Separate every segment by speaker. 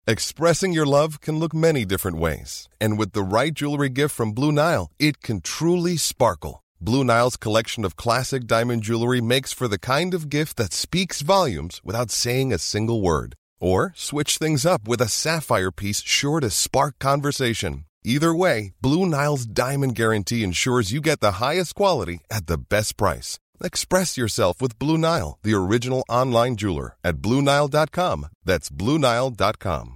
Speaker 1: Expressing your love can look many different ways. And with the right jewelry gift from Blue Nile, it can truly sparkle. Blue Nile's collection of classic diamond jewelry makes for the kind of gift that speaks volumes without saying a single word. Or switch things up with a sapphire piece sure to spark conversation. Either way, Blue Nile's Diamond Guarantee ensures you get the highest quality at the best price. Express yourself with Blue Nile, the original online jeweler, at BlueNile.com. That's BlueNile.com.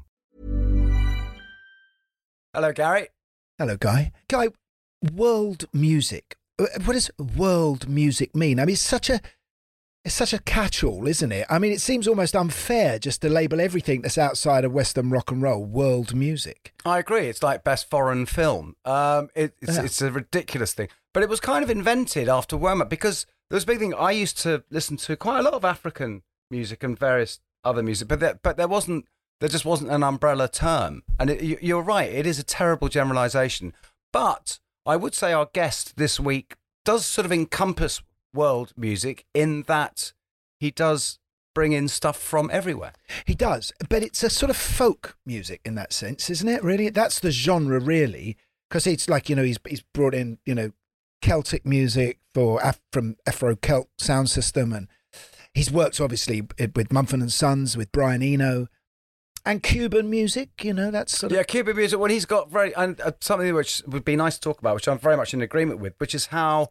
Speaker 2: Hello, Gary.
Speaker 3: Hello, Guy. Guy, world music. What does world music mean? I mean, it's such a catch-all, isn't it? I mean, it seems almost unfair just to label everything that's outside of Western rock and roll world music.
Speaker 2: I agree. It's like best foreign film. It's a ridiculous thing. But it was kind of invented after Wehrmacht because there was a big thing. I used to listen to quite a lot of African music and various other music, but there just wasn't an umbrella term. And you're right, it is a terrible generalisation. But I would say our guest this week does sort of encompass world music in that he does bring in stuff from everywhere.
Speaker 3: He does, but it's a sort of folk music in that sense, isn't it? Really, that's the genre, really, because it's like, you know, he's brought in, you know, Celtic music from Afro-Celt sound system, and he's worked obviously with Mumford & Sons, with Brian Eno, and Cuban music, you know, that's sort of...
Speaker 2: Yeah, Cuban music, well, he's got something which would be nice to talk about, which I'm very much in agreement with, which is how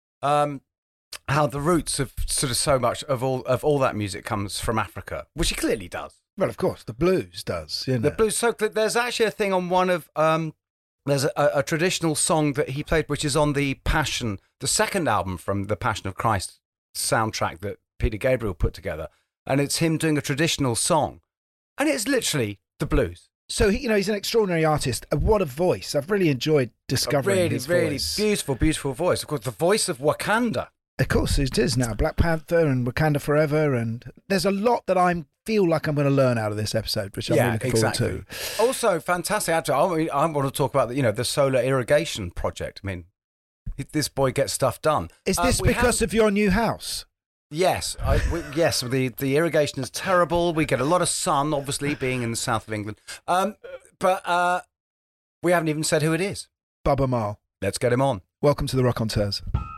Speaker 2: the roots of sort of so much of all that music comes from Africa, which he clearly does.
Speaker 3: Well, of course, the blues does, you know.
Speaker 2: The blues, so there's actually a thing on one of... there's a traditional song that he played, which is on the second album from the Passion of Christ soundtrack that Peter Gabriel put together. And it's him doing a traditional song. And it's literally the blues.
Speaker 3: So, he's an extraordinary artist. What a voice. I've really enjoyed discovering his voice.
Speaker 2: Really beautiful, beautiful voice. Of course, the voice of Wakanda.
Speaker 3: Of course, it is now. Black Panther and Wakanda Forever. And there's a lot that I feel like I'm going to learn out of this episode, which I'm really looking forward to.
Speaker 2: Also, fantastic. I want to talk about the solar irrigation project. I mean, this boy gets stuff done.
Speaker 3: Is this because of your new house?
Speaker 2: Yes, yes. The irrigation is terrible. We get a lot of sun, obviously, being in the south of England. But we haven't even said who it is.
Speaker 3: Baaba Maal.
Speaker 2: Let's get him on.
Speaker 3: Welcome to the Raconteurs.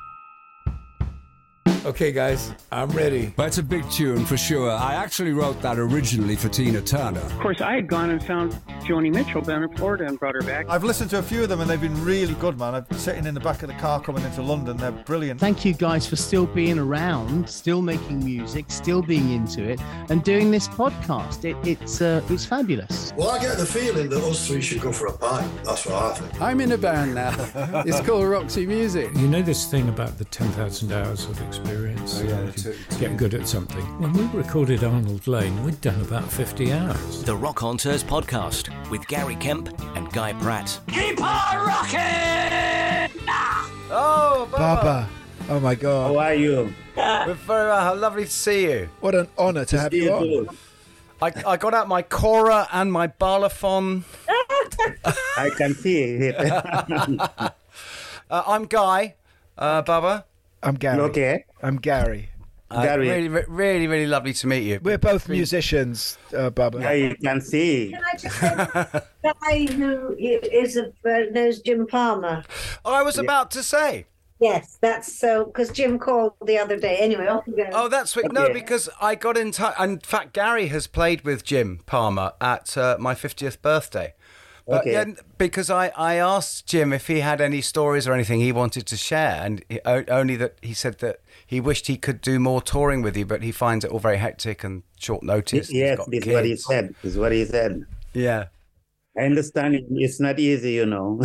Speaker 4: Okay, guys, I'm ready.
Speaker 5: That's a big tune for sure. I actually wrote that originally for Tina Turner.
Speaker 6: Of course, I had gone and found Joni Mitchell down in Florida and brought her back.
Speaker 7: I've listened to a few of them and they've been really good, man. I'm sitting in the back of the car coming into London. They're brilliant.
Speaker 8: Thank you guys for still being around, still making music, still being into it, and doing this podcast. It's fabulous.
Speaker 9: Well, I get the feeling that us three should go for a pint. That's what I think.
Speaker 10: I'm in a band now. It's called Roxy Music.
Speaker 11: You know this thing about the 10,000 hours of experience?
Speaker 4: Oh, yeah,
Speaker 11: get good at something. When we recorded Arnold Lane, we'd done about 50 hours.
Speaker 12: The Raconteurs podcast with Gary Kemp and Guy Pratt.
Speaker 13: Keep on rocking!
Speaker 2: Oh,
Speaker 3: Baaba. Oh, my God.
Speaker 6: How are you?
Speaker 2: We're very well. How lovely to see you.
Speaker 3: What an honour to have you on.
Speaker 2: I got out my Cora and my Balafon.
Speaker 6: I can see it.
Speaker 2: I'm Guy. Baaba.
Speaker 3: I'm Gary.
Speaker 6: Okay.
Speaker 3: I'm Gary.
Speaker 6: Gary.
Speaker 2: Really, really lovely to meet you.
Speaker 3: We're both musicians, Baaba.
Speaker 6: I can see.
Speaker 14: Can I just say, the guy who knows Jim Palmer?
Speaker 2: I was about to say.
Speaker 14: Yes, that's so, because Jim called the other day. Anyway, off you go.
Speaker 2: Oh, that's sweet. Okay. No, because I got in touch. In fact, Gary has played with Jim Palmer at my 50th birthday.
Speaker 6: Okay.
Speaker 2: Yeah, because I asked Jim if he had any stories or anything he wanted to share, and only that he said that he wished he could do more touring with you, but he finds it all very hectic and short notice.
Speaker 6: Yes, this is what he said. This is what he said.
Speaker 2: Yeah.
Speaker 6: I understand it's not easy, you know.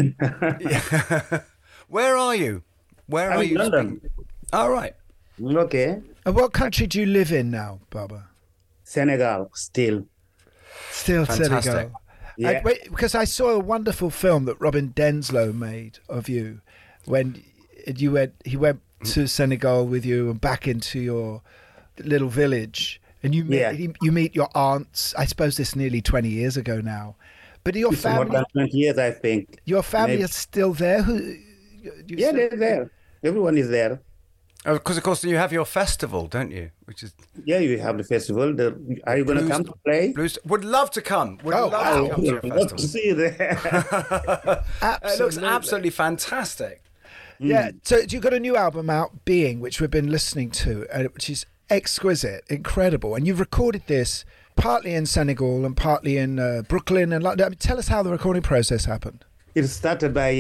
Speaker 2: Where are you? Where are you?
Speaker 6: London.
Speaker 2: All right.
Speaker 6: Okay.
Speaker 3: And what country do you live in now, Baaba?
Speaker 6: Senegal, still.
Speaker 3: Still
Speaker 2: Fantastic.
Speaker 3: Senegal.
Speaker 6: Yeah.
Speaker 3: Because I saw a wonderful film that Robin Denslow made of you when he went to Senegal with you and back into your little village, and you meet your aunts. I suppose this nearly 20 years ago now, but your
Speaker 6: it's
Speaker 3: family,
Speaker 6: more than 20 years, I think.
Speaker 3: Your family is still there.
Speaker 6: They're there. Everyone is there.
Speaker 2: Because of course you have your festival, don't you? Which is
Speaker 15: you have the festival. Are you going to come to play?
Speaker 2: Would love to come. Would love to come to your festival.
Speaker 15: Love to see you there.
Speaker 2: It looks absolutely fantastic.
Speaker 3: Yeah. So you've got a new album out, Being, which we've been listening to, which is exquisite, incredible, and you've recorded this partly in Senegal and partly in Brooklyn and London. I mean, tell us how the recording process happened.
Speaker 15: It started by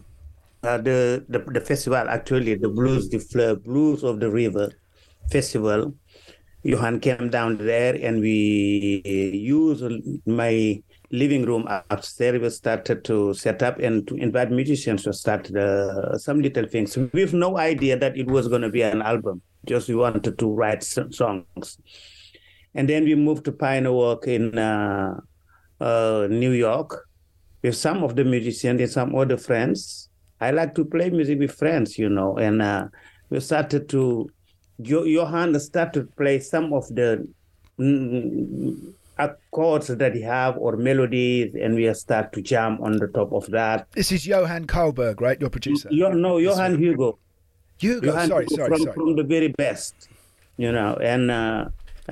Speaker 15: the festival, actually, the Blues of the River Festival. Johan came down there, and we used my living room upstairs. We started to set up and to invite musicians to start some little things. We have no idea that it was going to be an album. Just we wanted to write some songs. And then we moved to Pioneer Walk in New York with some of the musicians and some other friends. I like to play music with friends, and we started to, Johan started to play some of the chords that he have or melodies, and we start to jam on the top of that.
Speaker 3: This is Johan Karlberg, right? Your producer?
Speaker 15: Johan Hugo.
Speaker 3: Johan, sorry.
Speaker 15: From the very best, and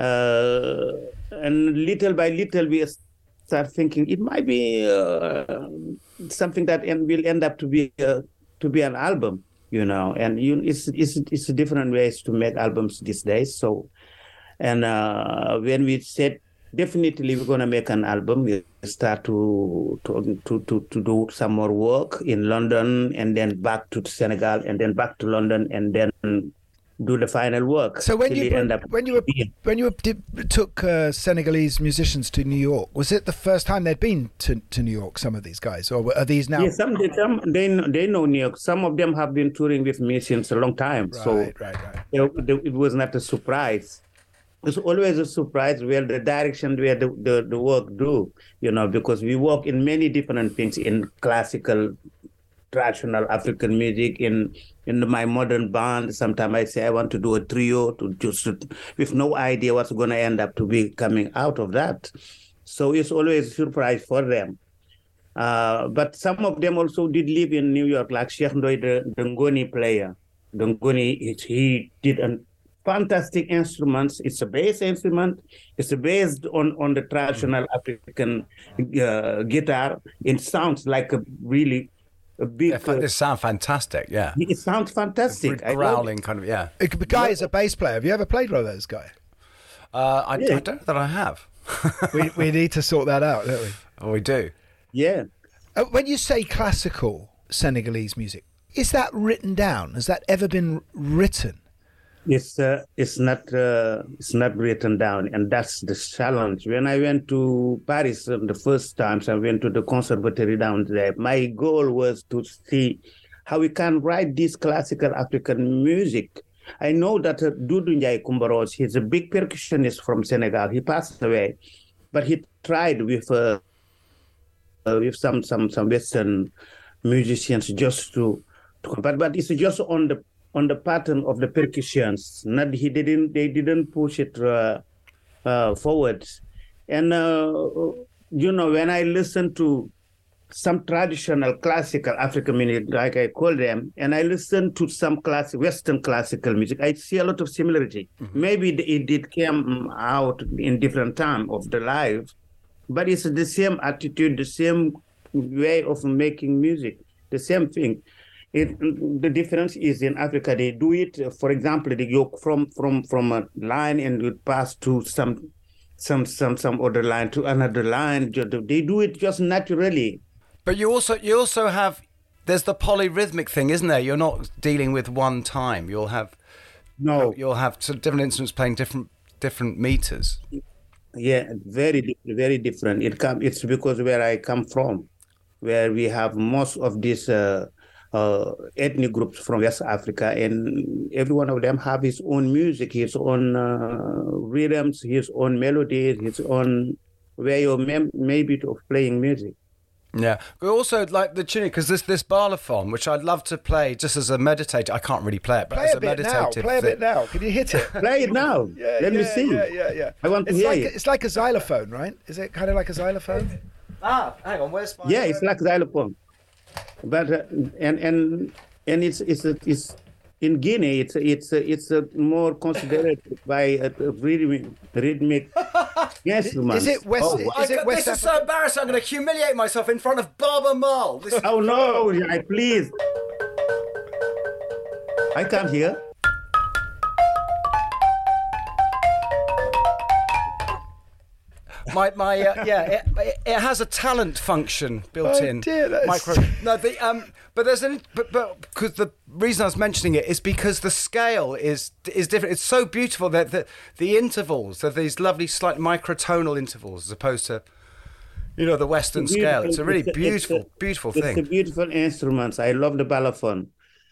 Speaker 15: little by little we start thinking it might be something that will end up to be an album, and it's different ways to make albums these days. So, and when we said definitely we're going to make an album, we start to do some more work in London, and then back to Senegal, and then back to London, and then do the final work.
Speaker 3: So when you took Senegalese musicians to New York, was it the first time they'd been to New York? Some of these guys, or are these now?
Speaker 15: Yeah, some they know New York. Some of them have been touring with musicians a long time. Right. It was not a surprise. It's always a surprise where the direction where the work do, because we work in many different things in classical, traditional African music, in my modern band. Sometimes I say I want to do a trio with no idea what's going to end up to be coming out of that. So it's always a surprise for them. But some of them also did live in New York, like Cheikh Ndoye, the Ngoni player. The Ngoni, he did a fantastic instruments. It's a bass instrument. It's based on the traditional African guitar. It sounds like a really big.
Speaker 2: It sounds fantastic. Yeah,
Speaker 15: it sounds fantastic.
Speaker 2: Growling kind of. Yeah.
Speaker 3: The guy is a bass player. Have you ever played one of those guys?
Speaker 2: I don't know that I have.
Speaker 3: we need to sort that out, don't we?
Speaker 2: Oh, we do.
Speaker 15: Yeah.
Speaker 3: When you say classical Senegalese music, is that written down? Has that ever been written?
Speaker 15: It's not written down, and that's the challenge. When I went to Paris the first times, I went to the conservatory down there. My goal was to see how we can write this classical African music. I know that Doudou Ndiaye Coumba, he's a big percussionist from Senegal. He passed away, but he tried with some Western musicians just to but it's just on the pattern of the percussions. They didn't push it forward. And when I listen to some traditional classical African music, like I call them, and I listen to some Western classical music, I see a lot of similarity. Mm-hmm. Maybe it did come out in different time of the life, but it's the same attitude, the same way of making music, the same thing. The difference is in Africa, they do it, for example, they go from a line and it pass to some other line to another line. They do it just naturally.
Speaker 2: But you also have, there's the polyrhythmic thing, isn't there? You're not dealing with one time. You'll have sort of different instruments playing different meters.
Speaker 15: Yeah, very, very different. It's because where I come from, where we have most of these ethnic groups from West Africa, and every one of them have his own music, his own rhythms, his own melodies, his own way of maybe of playing music.
Speaker 2: Yeah, we also like the tuning, because this balafon, which I'd love to play just as a meditator. I can't really play it, but as a meditative.
Speaker 3: Play a bit now. Can you hit it?
Speaker 15: Play it now. Let me see.
Speaker 3: Yeah.
Speaker 15: I want to hear it.
Speaker 3: It's like a xylophone, right? Is it kind of like a xylophone?
Speaker 2: Hang on. Where's my?
Speaker 15: Yeah, it's like xylophone, but and it's in Guinea, it's more considered by a rhythmic instrument.
Speaker 3: Is it West?
Speaker 2: This is so embarrassing. I'm going to humiliate myself in front of Baba Mal.
Speaker 15: Oh no! Please, I can't hear.
Speaker 2: It has a talent function built in.
Speaker 3: Dear,
Speaker 2: but there's because the reason I was mentioning it is because the scale is different. It's so beautiful that the intervals are these lovely, slight microtonal intervals as opposed to, the Western scale. It's a really beautiful thing.
Speaker 15: It's a beautiful instrument. I love the balafon,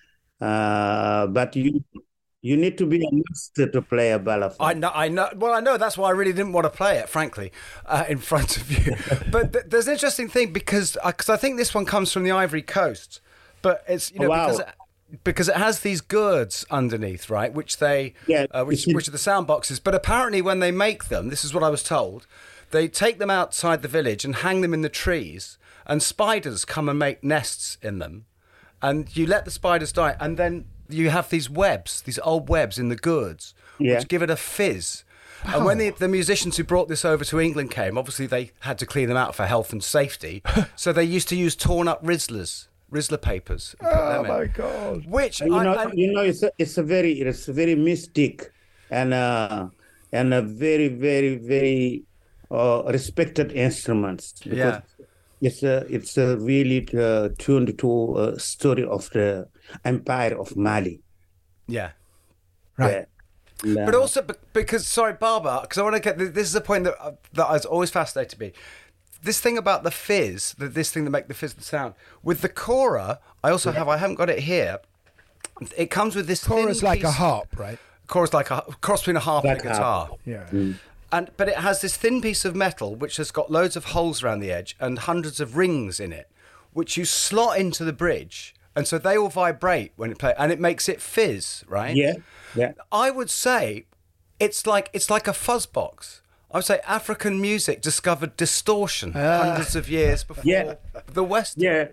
Speaker 15: but you need to be a master to play a balafon.
Speaker 2: I know. Well, I know. That's why I really didn't want to play it, frankly, in front of you. But there's an interesting thing because I think this one comes from the Ivory Coast, but it's because it has these gourds underneath, right? Which which are the sound boxes. But apparently, when they make them, this is what I was told, they take them outside the village and hang them in the trees, and spiders come and make nests in them, and you let the spiders die, and then you have these old webs in the gourds, which give it a fizz. And when the musicians who brought this over to England came, obviously they had to clean them out for health and safety. So they used to use torn up Rizzler papers.
Speaker 3: Oh my God!
Speaker 2: Which
Speaker 15: it's a very mystic and a very very very respected instrument.
Speaker 2: Yeah.
Speaker 15: It's really tuned to a story of the Empire of Mali.
Speaker 2: Yeah.
Speaker 3: Right.
Speaker 2: But also because, sorry, Baba, because I want to get, this is a point that I was always fascinated to me. This thing about the fizz, this thing that makes the fizz the sound. With the kora, I haven't got it here. It comes with this
Speaker 3: Kora's like a harp, right?
Speaker 2: Kora's like a cross between a harp and a guitar.
Speaker 3: Yeah.
Speaker 2: But it has this thin piece of metal which has got loads of holes around the edge and hundreds of rings in it, which you slot into the bridge, and so they all vibrate when it plays, and it makes it fizz, right?
Speaker 15: Yeah.
Speaker 2: I would say it's like a fuzz box. I would say African music discovered distortion hundreds of years before the West.
Speaker 15: Yeah.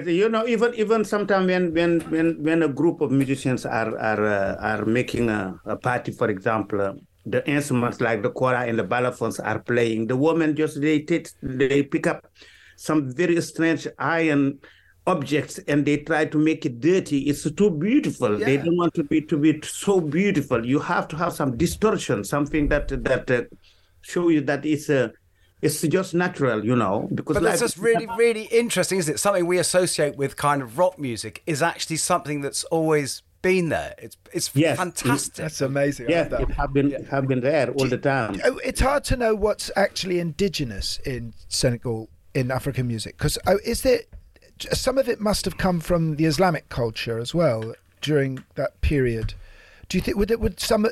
Speaker 15: Even sometimes when a group of musicians are making a party, for example. The instruments like the kora and the balafons are playing. The women they pick up some very strange iron objects and they try to make it dirty. It's too beautiful. Yeah. They don't want to be so beautiful. You have to have some distortion, something that show you that it's just natural, Because
Speaker 2: but that's just really, really interesting, isn't it? Something we associate with kind of rock music is actually something that's always been there. It's fantastic.
Speaker 3: That's amazing.
Speaker 15: Yeah, it have been there all the time.
Speaker 3: It's hard to know what's actually indigenous in Senegal in African music because is there some of it must have come from the Islamic culture as well during that period. Do you think would some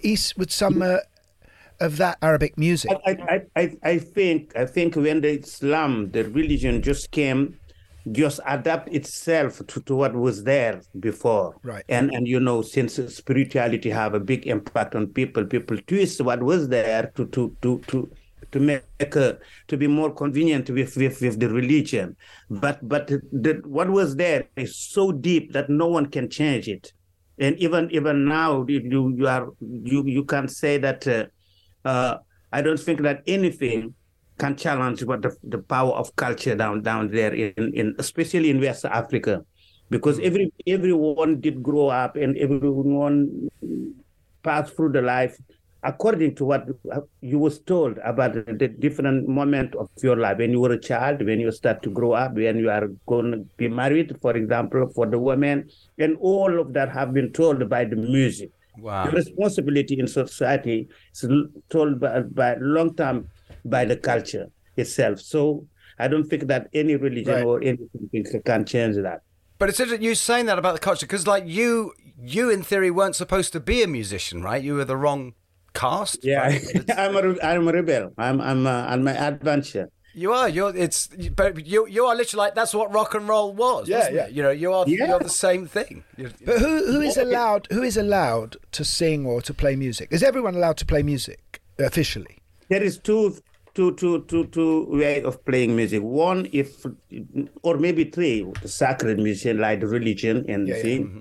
Speaker 3: of that Arabic music?
Speaker 15: I think when the Islam, the religion, just came. Just adapt itself to what was there before,
Speaker 3: right?
Speaker 15: And since spirituality have a big impact on people twist what was there to make to be more convenient with the religion, but what was there is so deep that no one can change it, and even now you can say that I don't think that anything can challenge what the power of culture down there in especially in West Africa, because everyone did grow up and everyone passed through the life according to what you was told about the different moment of your life when you were a child, when you start to grow up, when you are going to be married, for example, for the women, and all of that have been told by the music.
Speaker 2: Wow.
Speaker 15: The responsibility in society is told by long time by the culture itself. So I don't think that any religion or anything can change that.
Speaker 2: But it's interesting you saying that about the culture, because like you in theory weren't supposed to be a musician, right? You were the wrong caste.
Speaker 15: Yeah,
Speaker 2: right?
Speaker 15: I'm a rebel. I'm on my adventure.
Speaker 2: You are. You are literally like that's what rock and roll was.
Speaker 3: Yeah,
Speaker 2: wasn't
Speaker 3: yeah.
Speaker 2: it? You're the same thing.
Speaker 3: But who is allowed to sing or to play music? Is everyone allowed to play music officially?
Speaker 15: There is two ways of playing music. One, or maybe three, the sacred music like the religion and the thing.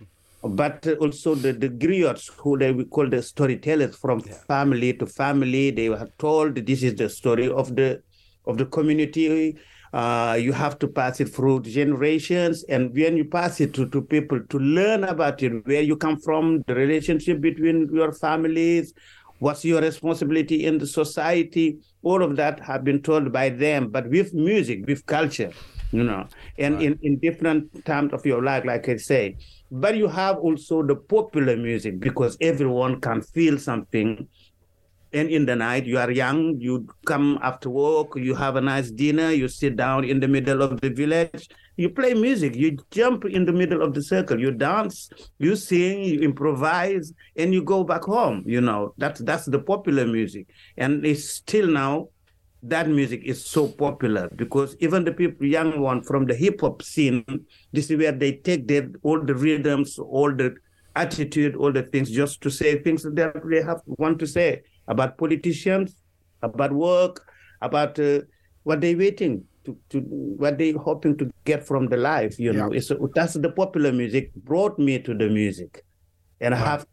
Speaker 15: but also the griots, who we call the storytellers, from family to family. They were told this is the story of the community. You have to pass it through generations, and when you pass it to people to learn about it, where you come from, the relationship between your families, what's your responsibility in the society, all of that have been told by them, but with music, with culture, and right. in different times of your life, like I say. But you have also the popular music, because everyone can feel something. And in the night, you are young, you come after work, you have a nice dinner, you sit down in the middle of the village, you play music, you jump in the middle of the circle, you dance, you sing, you improvise, and you go back home. That's the popular music. And it's still now, that music is so popular, because even the people, young one from the hip hop scene, this is where they take all the rhythms, all the attitude, all the things, just to say things that they want to say about politicians, about work, about what they're waiting to what they're hoping to get from the life. That's the popular music brought me to the music. And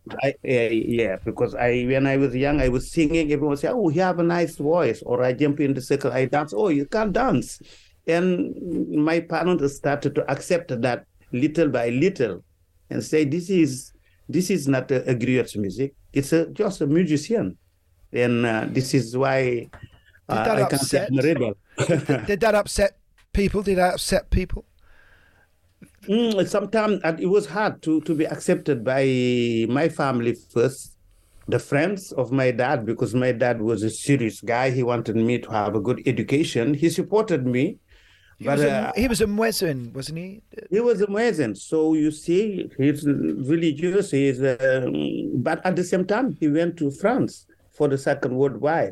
Speaker 15: because when I was young, I was singing. Everyone would say, "Oh, you have a nice voice." Or I jump in the circle, I dance. "Oh, you can't dance." And my parents started to accept that little by little, and say, "This is not a griot music. It's just a musician." And this is why I can say I'm a rebel.
Speaker 3: Did that upset people? Did that upset people?
Speaker 15: Sometimes it was hard to be accepted by my family first, the friends of my dad, because my dad was a serious guy. He wanted me to have a good education. He supported me.
Speaker 3: He was a Muezzin, wasn't he?
Speaker 15: He was a Muezzin. So you see, he's religious. But at the same time, he went to France for the Second World War.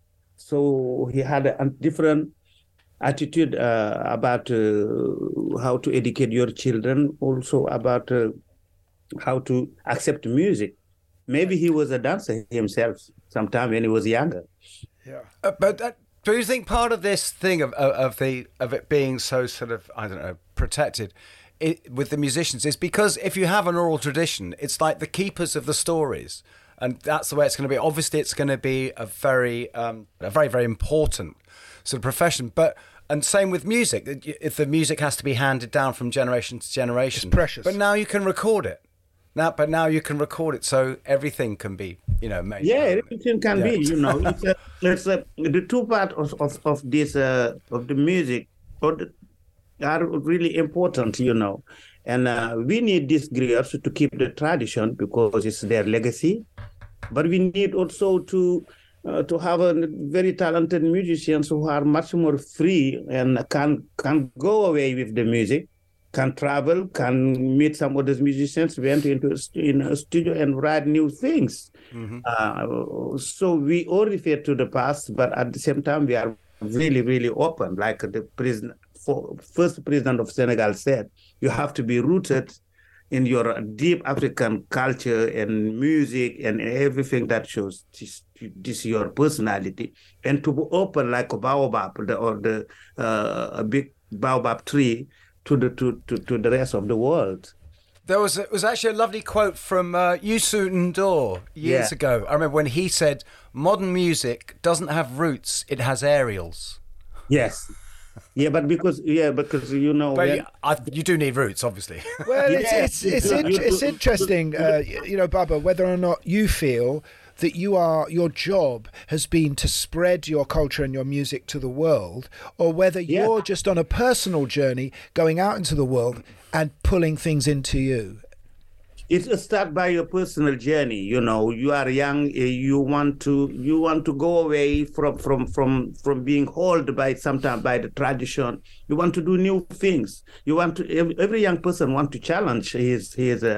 Speaker 15: So he had a different attitude about how to educate your children, also about how to accept music. Maybe he was a dancer himself sometime when he was younger.
Speaker 2: Yeah, but do you think part of this thing of it being so sort of, I don't know, protected with the musicians is because if you have an oral tradition, it's like the keepers of the stories, and that's the way it's going to be. Obviously, it's going to be a very, very important sort of profession, and same with music. If the music has to be handed down from generation to generation,
Speaker 3: it's precious.
Speaker 2: But now you can record it. Now you can record it, so everything can be, made.
Speaker 15: Yeah, everything can be. It's the two parts of this of the music are really important. And we need these griots to keep the tradition because it's their legacy. But we need also to have a very talented musicians who are much more free and can go away with the music, can travel, can meet some other musicians, went in a studio and write new things. Mm-hmm. So we all refer to the past, but at the same time we are really, really open. Like the first president of Senegal said, you have to be rooted in your deep African culture and music and everything that shows this your personality, and to be open like a baobab or a big baobab tree to the rest of the world.
Speaker 2: There was actually a lovely quote from Youssou N'Dour years ago. I remember when he said, "Modern music doesn't have roots; it has aerials."
Speaker 15: Yes. Yeah, but because
Speaker 2: But you do need roots, obviously.
Speaker 3: Well, it's interesting, Baba, whether or not you feel that your job has been to spread your culture and your music to the world, or whether you're just on a personal journey going out into the world and pulling things into you.
Speaker 15: It starts by your personal journey. You are young. You want to go away from being held by the tradition. You want to do new things. Every young person want to challenge his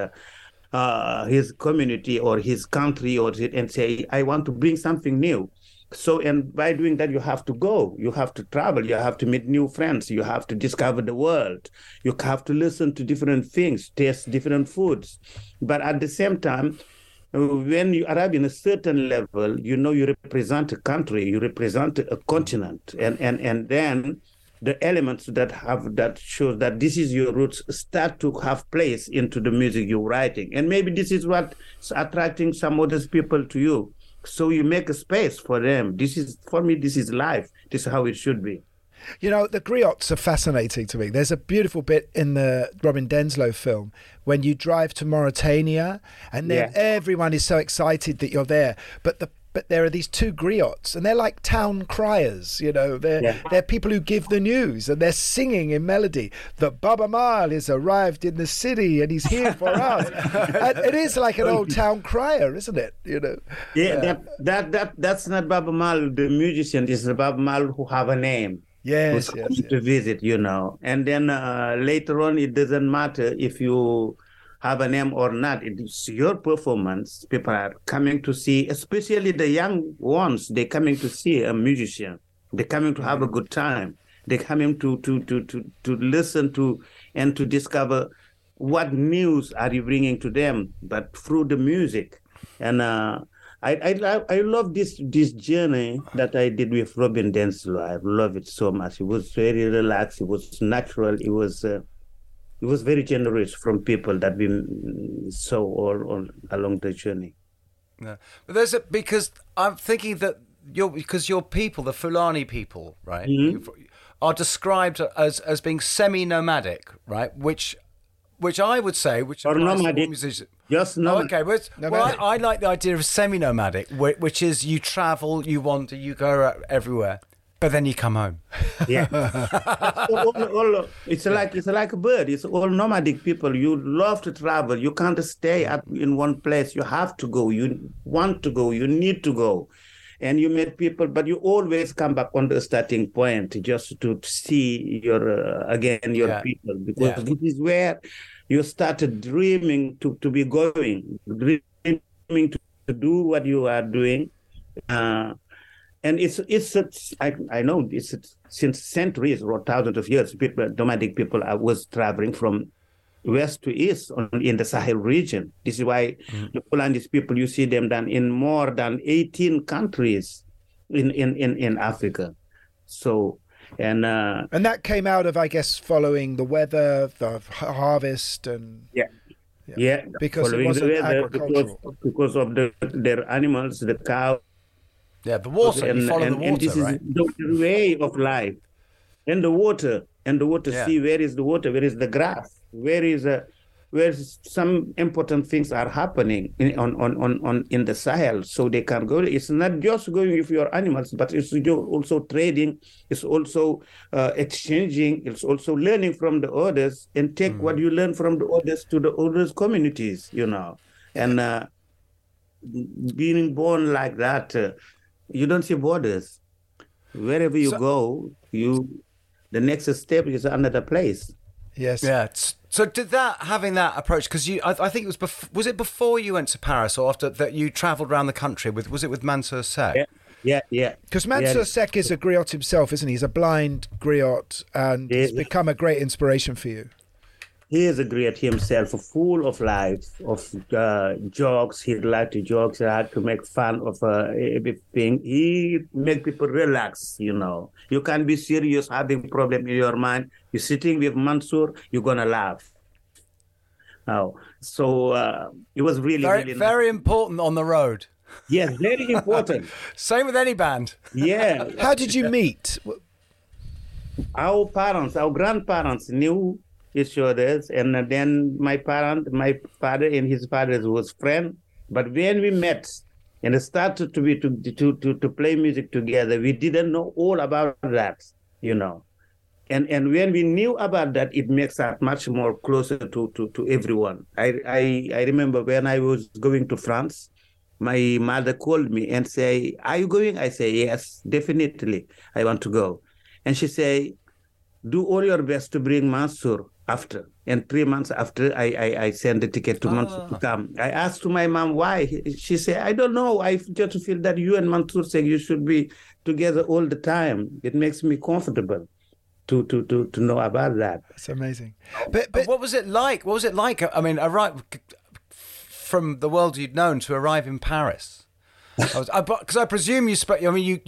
Speaker 15: community or his country and say, I want to bring something new. So, and by doing that, you have to go, you have to travel, you have to meet new friends, you have to discover the world, you have to listen to different things, taste different foods. But at the same time, when you arrive in a certain level, you represent a country, you represent a continent. And then the elements that shows that this is your roots start to have place into the music you're writing. And maybe this is what's attracting some other people to you. So you make a space for them. For me, this is life. This is how it should be.
Speaker 3: You know, the griots are fascinating to me. There's a beautiful bit in the Robin Denslow film when you drive to Mauritania and then everyone is so excited that you're there. But there are these two griots and they're like town criers, you know. They're people who give the news and they're singing in melody that Baba Mal has arrived in the city and he's here for us. And it is like an old town crier, isn't it? You know.
Speaker 15: Yeah, that's not Baba Mal, the musician. It's the Baba Mal who have a name.
Speaker 3: Yes,
Speaker 15: to visit, you know. And then later on, it doesn't matter if you have a name or not. It's your performance. People are coming to see, especially the young ones. They're coming to see a musician. They're coming to have a good time. They're coming to listen to and to discover what news are you bringing to them, but through the music. And I love this journey that I did with Robin Denslow. I love it so much. It was very relaxed. It was natural. It was very generous from people that we saw all along the journey.
Speaker 2: Yeah. But because I'm thinking that your people, the Fulani people, right, are described as being semi-nomadic, right? Which I would say,
Speaker 15: or nomadic. Just nomadic.
Speaker 2: I like the idea of semi-nomadic, which is you travel, you wander, you go everywhere, but then you come home.
Speaker 15: Yeah, it's like a bird. It's all nomadic people. You love to travel. You can't stay in one place. You have to go. You want to go. You need to go. And you meet people, but you always come back on the starting point just to see your people, because this is where you started dreaming to be going, dreaming to do what you are doing, and I know it's since centuries or thousands of years, nomadic people was traveling from west to east in the Sahel region. This is why the Fulanese people, you see them in more than 18 countries in Africa. So, and
Speaker 3: that came out of, I guess, following the weather, the harvest, and because it wasn't agricultural.
Speaker 15: Because of their animals, the cow.
Speaker 2: Yeah, the water. You follow the water,
Speaker 15: and this is the way of life, and the water. See, where is the water? Where is the grass? Where some important things are happening in the Sahel, so they can go. It's not just going with your animals, but it's also trading. It's also exchanging. It's also learning from the others and take what you learn from the others to the others' communities. You know, and being born like that, you don't see borders. Wherever you go, the next step is another place.
Speaker 3: Yes.
Speaker 2: Yeah. So did having that approach, because I think it was it before you went to Paris or after that you travelled around the country was it with Mansour Seck?
Speaker 15: Yeah.
Speaker 3: Because Mansour Seck is a griot himself, isn't he? He's a blind griot, and he's become a great inspiration for you.
Speaker 15: He is a griot himself, full of life, of jokes. He liked to jokes. He had to make fun of everything. He make people relax, you know. You can't be serious, having problem in your mind. You're sitting with Mansour, you're going to laugh. So it was really
Speaker 2: very important on the road.
Speaker 15: Yes, very important.
Speaker 2: Same with any band.
Speaker 15: Yeah.
Speaker 3: How did you meet?
Speaker 15: Our grandparents knew each other's, and then my father and his father was friends. But when we met and started to play music together, we didn't know all about that, you know. And when we knew about that, it makes us much more closer to everyone. I remember when I was going to France, my mother called me and say, "Are you going?" I say, "Yes, definitely. I want to go." And she say, "Do all your best to bring Mansour after." And 3 months after, I sent the ticket to Mansour to come. I asked to my mom why. She said, "I don't know. I just feel that you and Mansour say you should be together all the time. It makes me comfortable to know about that."
Speaker 3: That's amazing.
Speaker 2: But what was it like? What was it like? I mean, from the world you'd known to arrive in Paris. Because I presume you spoke. I mean,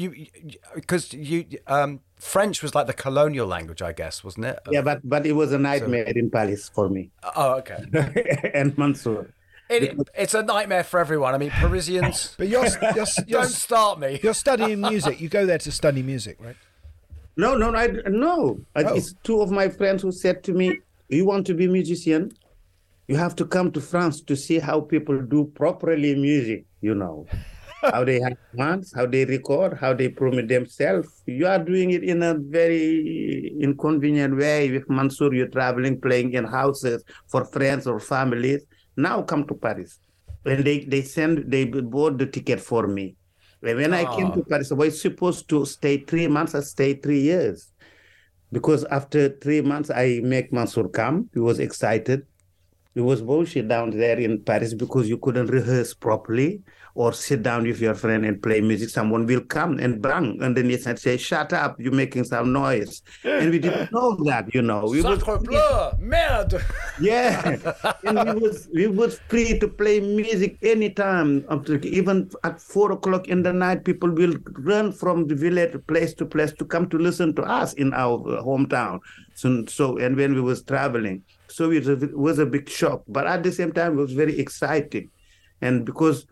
Speaker 2: French was like the colonial language, I guess, wasn't it?
Speaker 15: Yeah, but it was a nightmare in Paris for me.
Speaker 2: Oh, okay.
Speaker 15: And Mansour.
Speaker 2: It's a nightmare for everyone. I mean, Parisians.
Speaker 3: But you're
Speaker 2: don't start me.
Speaker 3: You're studying music. You go there to study music, right?
Speaker 15: No. It's two of my friends who said to me, "You want to be a musician? You have to come to France to see how people do properly music. You know." How they have bands, how they record, how they promote themselves. You are doing it in a very inconvenient way. With Mansour, you're traveling, playing in houses for friends or families. Now come to Paris. And they bought the ticket for me. And when I came to Paris, I was supposed to stay 3 months. I stayed 3 years. Because after 3 months, I make Mansour come. He was excited. It was bullshit down there in Paris because you couldn't rehearse properly or sit down with your friend and play music. Someone will come and bang underneath and say, "Shut up, you're making some noise." And we didn't know that, you know.
Speaker 2: Sacre bleu, merde.
Speaker 15: Yeah. And we was free to play music anytime. Even at 4 o'clock in the night, people will run from the village place to place to come to listen to us in our hometown. So and when we was traveling. So it was a big shock. But at the same time, it was very exciting. And because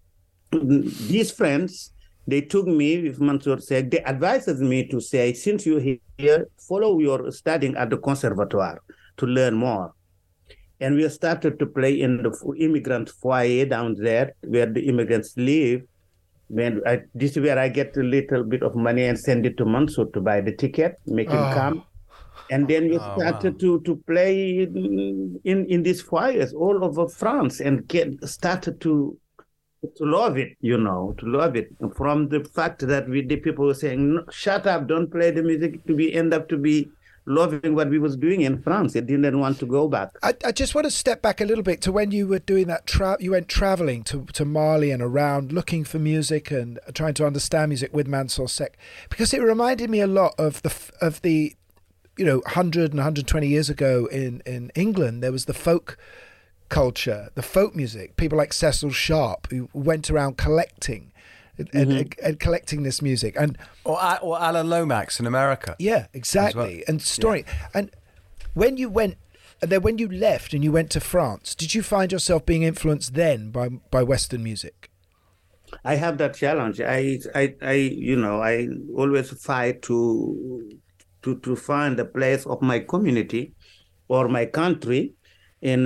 Speaker 15: these friends, they took me, with Mansour said, they advised me to say, since you're here, follow your studying at the conservatoire to learn more. And we started to play in the immigrant foyer down there where the immigrants live. This is where I get a little bit of money and send it to Mansour to buy the ticket, make him come. And then we started to play in these foyers all over France and started to love it, you know, to love it. From the fact that the people were saying, "No, shut up, don't play the music," we end up to be loving what we was doing in France. They didn't want to go back.
Speaker 3: I just want to step back a little bit to when you were doing that. You went traveling to Mali and around looking for music and trying to understand music with Mansour Seck, because it reminded me a lot of the 100 and 120 years ago in England. There was the folk culture, the folk music, people like Cecil Sharp who went around collecting and collecting this music,
Speaker 2: or Alan Lomax in America.
Speaker 3: Yeah, exactly.
Speaker 2: Well.
Speaker 3: And story. Yeah. And when you left and you went to France, did you find yourself being influenced then by Western music?
Speaker 15: I have that challenge. I always fight to find the place of my community or my country in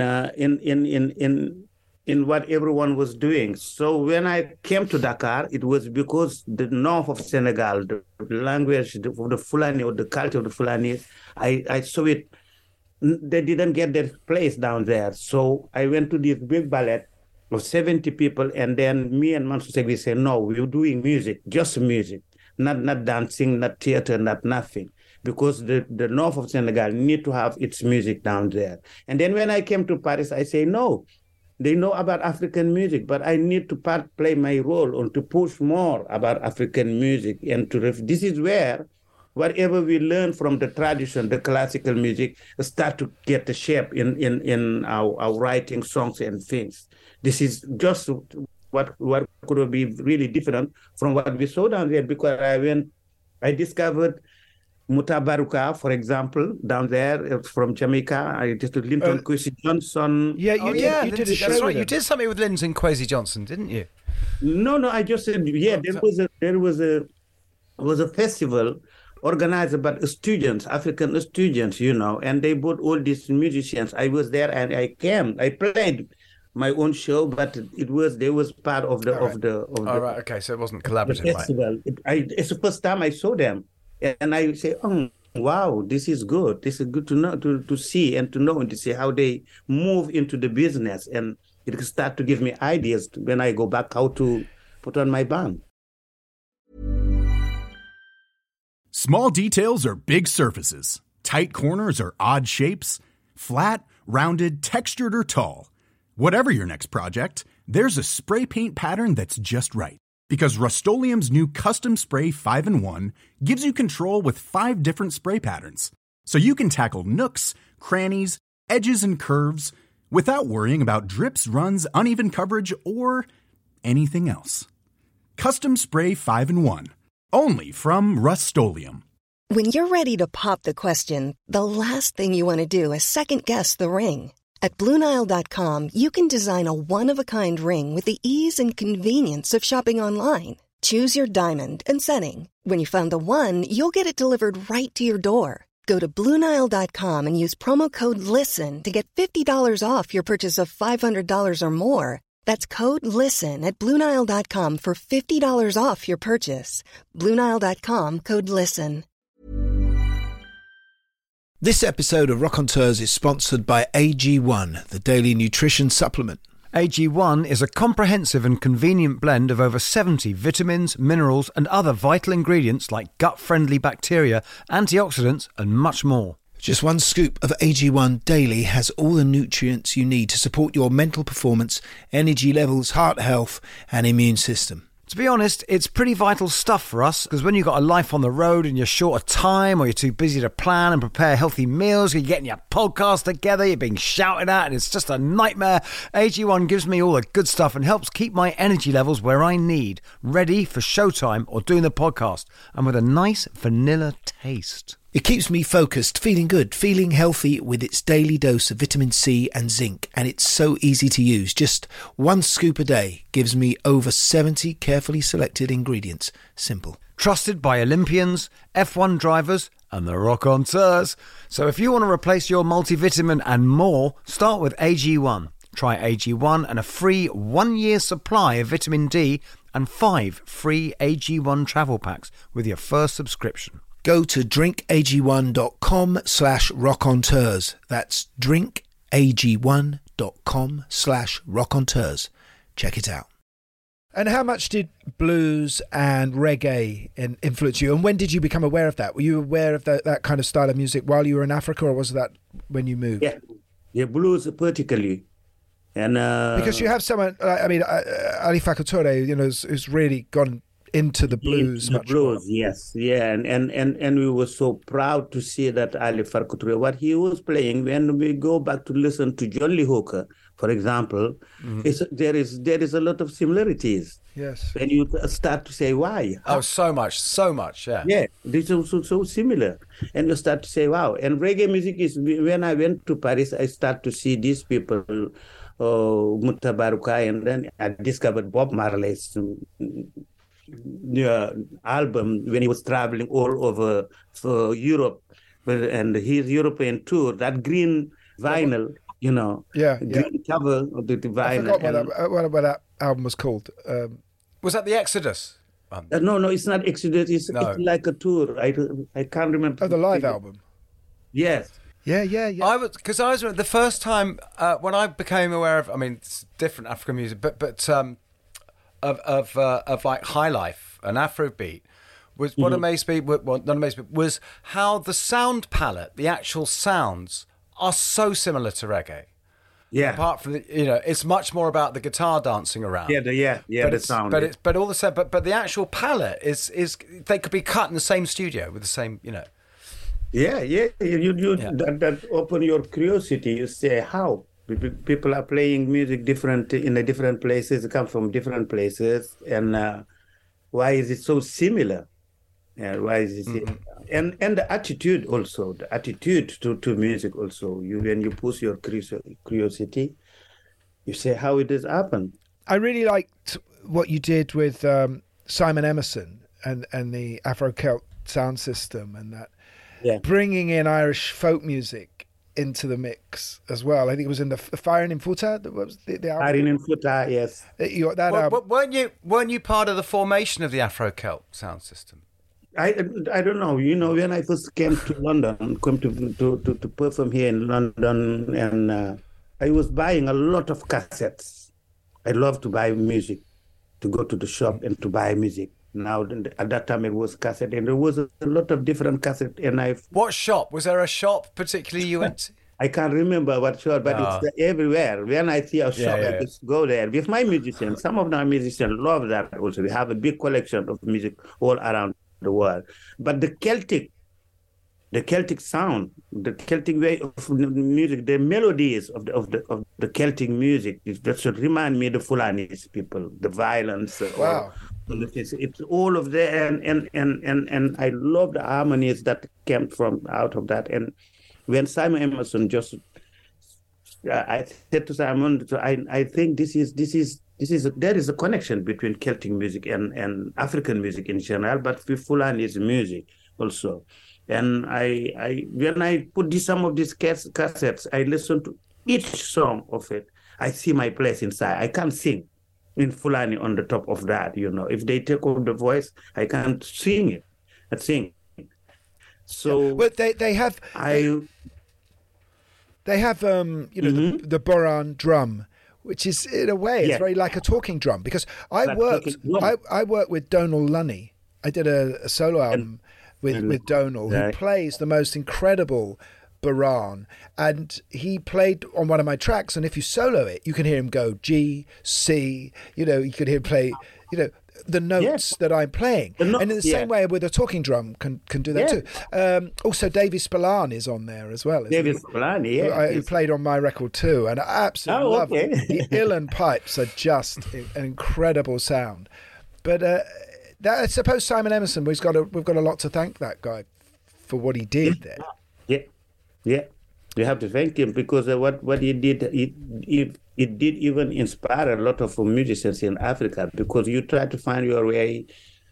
Speaker 15: what everyone was doing. So when I came to Dakar, it was because the north of Senegal, the language of the Fulani or the culture of the Fulani, I saw it. They didn't get their place down there. So I went to this big ballet of 70 people, and then me and Mansour Seck, we said, "No, we're doing music, just music, not dancing, not theater, not nothing." Because the north of Senegal need to have its music down there. And then when I came to Paris, I say, no, they know about African music, but I need to play my role on to push more about African music. And this is where whatever we learn from the tradition, the classical music, start to get a shape in our writing songs and things. This is just what could be really different from what we saw down there, because I discovered Muta Baruka, for example, down there from Jamaica. I did Linton Kwesi Johnson.
Speaker 3: Yeah, you did a show.
Speaker 2: That's right. You did something with Linton Kwesi Johnson, didn't you?
Speaker 15: No. I just said there was a festival organized by students, African students, and they brought all these musicians. I was there and I came. I played my own show, but they was part of the
Speaker 2: right. Okay, so it wasn't collaborative.
Speaker 15: The festival.
Speaker 2: Right?
Speaker 15: It's the first time I saw them. And I say, "Oh, wow, this is good. This is good to know, to see and to know and to see how they move into the business." And it can start to give me ideas when I go back how to put on my band.
Speaker 16: Small details are big surfaces. Tight corners are odd shapes. Flat, rounded, textured, or tall. Whatever your next project, there's a spray paint pattern that's just right. Because Rust-Oleum's new Custom Spray 5-in-1 gives you control with 5 different spray patterns. So you can tackle nooks, crannies, edges, and curves without worrying about drips, runs, uneven coverage, or anything else. Custom Spray 5-in-1. Only from Rust-Oleum.
Speaker 17: When you're ready to pop the question, the last thing you want to do is second-guess the ring. At BlueNile.com, you can design a one-of-a-kind ring with the ease and convenience of shopping online. Choose your diamond and setting. When you find the one, you'll get it delivered right to your door. Go to BlueNile.com and use promo code LISTEN to get $50 off your purchase of $500 or more. That's code LISTEN at BlueNile.com for $50 off your purchase. BlueNile.com, code LISTEN.
Speaker 3: This episode of Raconteurs is sponsored by AG1, the daily nutrition supplement.
Speaker 2: AG1 is a comprehensive and convenient blend of over 70 vitamins, minerals and other vital ingredients like gut-friendly bacteria, antioxidants and much more.
Speaker 3: Just one scoop of AG1 daily has all the nutrients you need to support your mental performance, energy levels, heart health and immune system.
Speaker 2: To be honest, it's pretty vital stuff for us because when you've got a life on the road and you're short of time or you're too busy to plan and prepare healthy meals, you're getting your podcast together, you're being shouted at and it's just a nightmare, AG1 gives me all the good stuff and helps keep my energy levels where I need, ready for showtime or doing the podcast, and with a nice vanilla taste.
Speaker 3: It keeps me focused, feeling good, feeling healthy with its daily dose of vitamin C and zinc, and it's so easy to use. Just one scoop a day gives me over 70 carefully selected ingredients. Simple.
Speaker 2: Trusted by Olympians, F1 drivers and the Raconteurs. So if you want to replace your multivitamin and more, start with AG1. Try AG1 and a free 1-year supply of vitamin D and 5 free AG1 travel packs with your first subscription.
Speaker 3: Go to drinkag1.com/raconteurs. That's drinkag1.com/raconteurs. Check it out. And how much did blues and reggae influence you? And when did you become aware of that? Were you aware of that kind of style of music while you were in Africa, or was that when you moved?
Speaker 15: Yeah, blues particularly. And
Speaker 3: because you have someone, Ali Farka Touré, who's really gone into the blues much more.
Speaker 15: Yes, yeah, and we were so proud to see that Ali Farka Touré, what he was playing. When we go back to listen to John Lee Hooker, for example, there is a lot of similarities.
Speaker 3: Yes,
Speaker 15: and you start to say why.
Speaker 2: Oh, so much, yeah.
Speaker 15: Yeah, this is so similar, and you start to say wow. And reggae music is, when I went to Paris, I start to see these people, Mutabaruka, and then I discovered Bob Marley's album when he was traveling all over Europe, and his European tour, that green vinyl, green cover of the vinyl.
Speaker 3: I forgot what that album was called.
Speaker 2: Was that the Exodus?
Speaker 15: No, it's not Exodus. It's like a tour. I can't remember.
Speaker 3: Oh, the live album.
Speaker 15: Yes.
Speaker 3: Yeah.
Speaker 2: I was the first time when I became aware of. I mean, it's different African music, but of like high life and Afrobeat was what amazed me. Not amazed me was how the sound palette, the actual sounds, are so similar to reggae.
Speaker 15: Yeah.
Speaker 2: Apart from it's much more about the guitar dancing around.
Speaker 15: The sound.
Speaker 2: But all the same. But the actual palette is they could be cut in the same studio with the same.
Speaker 15: Yeah. That open your curiosity. You say how. People are playing music in the different places, come from different places, and why is it so similar? Why is it? And the attitude also, the attitude to music also. When you push your curiosity, you say how it has happened.
Speaker 3: I really liked what you did with Simon Emerson and the Afro-Celt sound system, and that bringing in Irish folk music into the mix as well. I think it was in the Fire in Futa. What was the album?
Speaker 15: Fire in Futa, yes.
Speaker 2: Weren't you part of the formation of the Afro-Celt sound system?
Speaker 15: I don't know. When I first came to London, to perform here in London, and I was buying a lot of cassettes. I love to buy music, to go to the shop and to buy music. Now, at that time, it was cassette, and there was a lot of different cassettes. And
Speaker 2: what shop? Was there a shop particularly you went to?
Speaker 15: I can't remember what shop, but it's everywhere. When I see a shop, I just go there. With my musicians, some of our musicians love that also. We have a big collection of music all around the world. But the Celtic sound, the Celtic way of music, the melodies of the Celtic music, that should remind me of the Fulanis people, the violence.
Speaker 3: Wow.
Speaker 15: It's all of that, and I love the harmonies that came from out of that. And when Simon Emerson I said to Simon, I think there is a connection between Celtic music and African music in general, but with Fulani's music also. And when I put some of these cassettes, I listen to each song of it. I see my place inside. I can't sing in Fulani on the top of that, If they take off the voice, I can't sing it. So
Speaker 3: well, they have the Boran drum, which is in a way it's very like a talking drum, because I worked with Donal Lunny. I did a solo album with Donal, who plays the most incredible Boran, and he played on one of my tracks, and if you solo it, you can hear him go G, C, you could hear him play, the notes that I'm playing. And in the same way with a talking drum can do that too. Also, Davy Spillane is on there as well.
Speaker 15: Davy Spillane,
Speaker 3: who played on my record too, and I absolutely love it. The uilleann pipes are just an incredible sound. But I suppose Simon Emerson, we've got a lot to thank that guy for what he did there.
Speaker 15: Yeah, we have to thank him, because what he did, it did even inspire a lot of musicians in Africa, because you try to find your way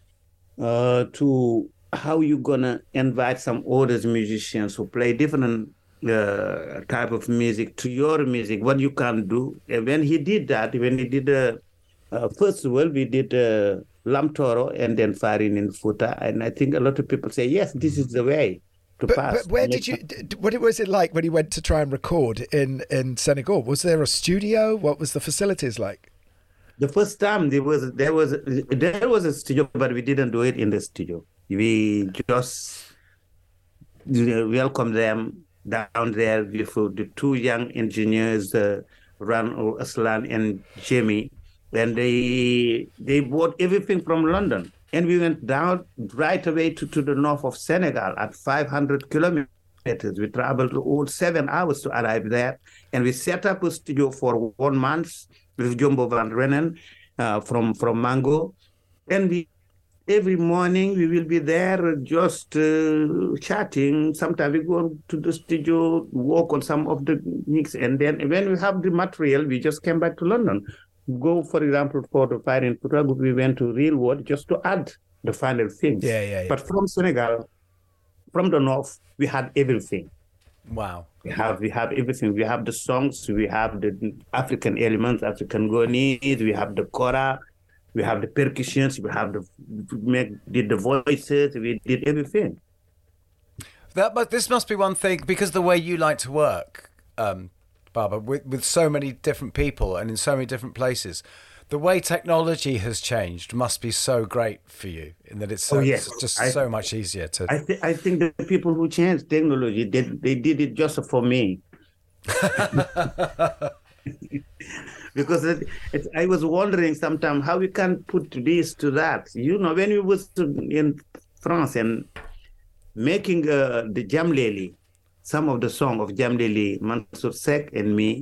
Speaker 15: to how you're gonna invite some other musicians who play different type of music to your music, what you can do. And when he did that, when he did first of all, we did Lam Toro and then Farin in Futa, and I think a lot of people say, yes, this is the way.
Speaker 3: But where what was it like when he went to try and record in Senegal? Was there a studio? What was the facilities like?
Speaker 15: The first time there was a studio, but we didn't do it in the studio. We just welcomed them down there with the two young engineers, Ran Aslan and Jamie, and they bought everything from London. And we went down right away to the north of Senegal at 500 kilometers. We traveled all 7 hours to arrive there. And we set up a studio for 1 month with Jumbo van Rennen from Mango. And every morning we will be there just chatting. Sometimes we go to the studio, work on some of the mix. And then when we have the material, we just came back to London. Go, for example, for the Fire in Putago, we went to Real World just to add the final things. But from Senegal, from the north, we had everything.
Speaker 2: Wow.
Speaker 15: We have everything. We have the songs, we have the African elements, African Gonese, we have the kora, we have the percussions, we have did the voices, we did everything.
Speaker 2: But this must be one thing, because the way you like to work, Baba, with so many different people and in so many different places, the way technology has changed must be so great for you, in that it's so much easier to...
Speaker 15: I think the people who changed technology, they did it just for me. Because I was wondering sometimes how we can put this to that. When we was in France and making the Jamleli, some of the song of Jamleli, Mansour Seck and me,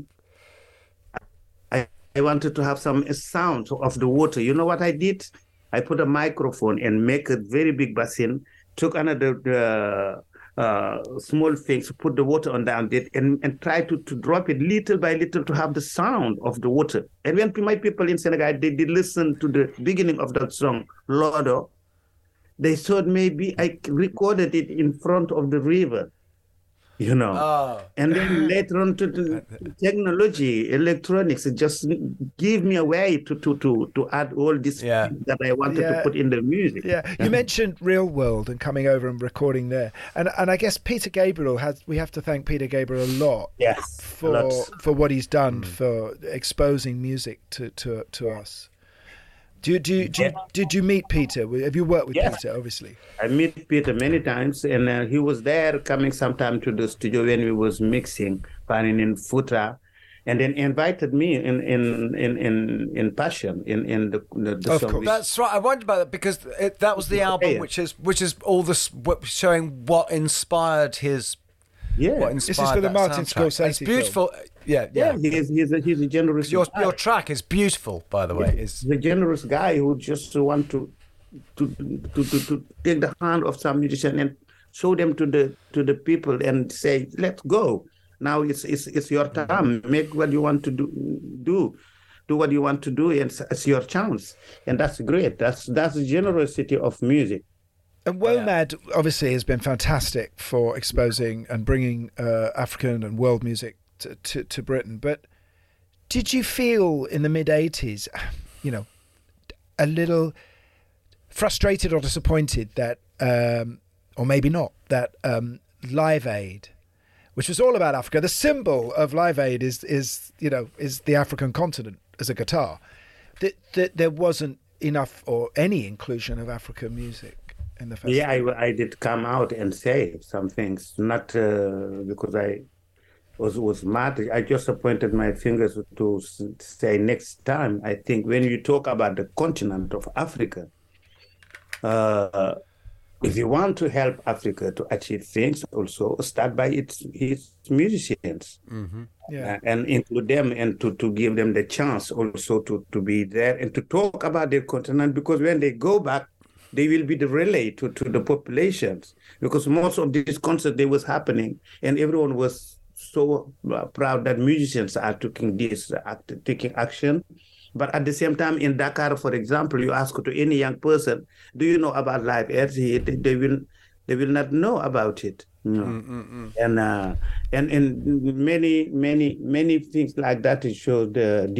Speaker 15: I wanted to have some sound of the water. You know what I did? I put a microphone and make a very big basin, took another small things, put the water on down it, and try to drop it little by little to have the sound of the water. And when my people in Senegal, they did listen to the beginning of that song, Lodo, they thought maybe I recorded it in front of the river. And then later on to the technology, electronics, it just give me a way to add all this that I wanted to put in the music.
Speaker 3: You mentioned Real World and coming over and recording there, and I guess Peter Gabriel we have to thank Peter Gabriel a lot. For what he's done for exposing music to us. Did you meet Peter? Have you worked with Peter, obviously?
Speaker 15: I met Peter many times, and he was there coming sometime to the studio when we was mixing, Farin in Futa, and then invited me in Passion, in the song.
Speaker 2: That's right. I wondered about that, because that was the album which is all this showing what inspired his
Speaker 15: Yeah.
Speaker 2: What inspired
Speaker 3: This is for the
Speaker 2: that
Speaker 3: Martin
Speaker 2: soundtrack.
Speaker 3: Scorsese
Speaker 2: It's beautiful.
Speaker 3: film.
Speaker 2: Yeah.
Speaker 15: He's a generous
Speaker 2: Your
Speaker 15: guy.
Speaker 2: track is beautiful, by the way.
Speaker 15: He's a generous guy who just want to take the hand of some musician and show them to the people and say, let's go. Now it's your time. Make what you want to do what you want to do, and it's your chance. And that's great. That's the generosity of music.
Speaker 3: And WOMAD obviously has been fantastic for exposing and bringing African and world music to Britain. But did you feel in the mid-'80s, a little frustrated or disappointed that, or maybe not, that Live Aid, which was all about Africa, the symbol of Live Aid is the African continent as a guitar, that there wasn't enough or any inclusion of African music in the festival?
Speaker 15: Yeah, I did come out and say some things, not because I was mad. I just pointed my fingers to say next time, I think when you talk about the continent of Africa, if you want to help Africa to achieve things, also start by its musicians.
Speaker 2: Mm-hmm.
Speaker 15: And include them, and to give them the chance also to be there and to talk about their continent, because when they go back, they will be the relay to the populations, because most of these concerts, they was happening and everyone was so proud that musicians are taking action. But at the same time, in Dakar, for example, you ask to any young person, do you know about Live Aid? They will not know about it. And many things like that it showed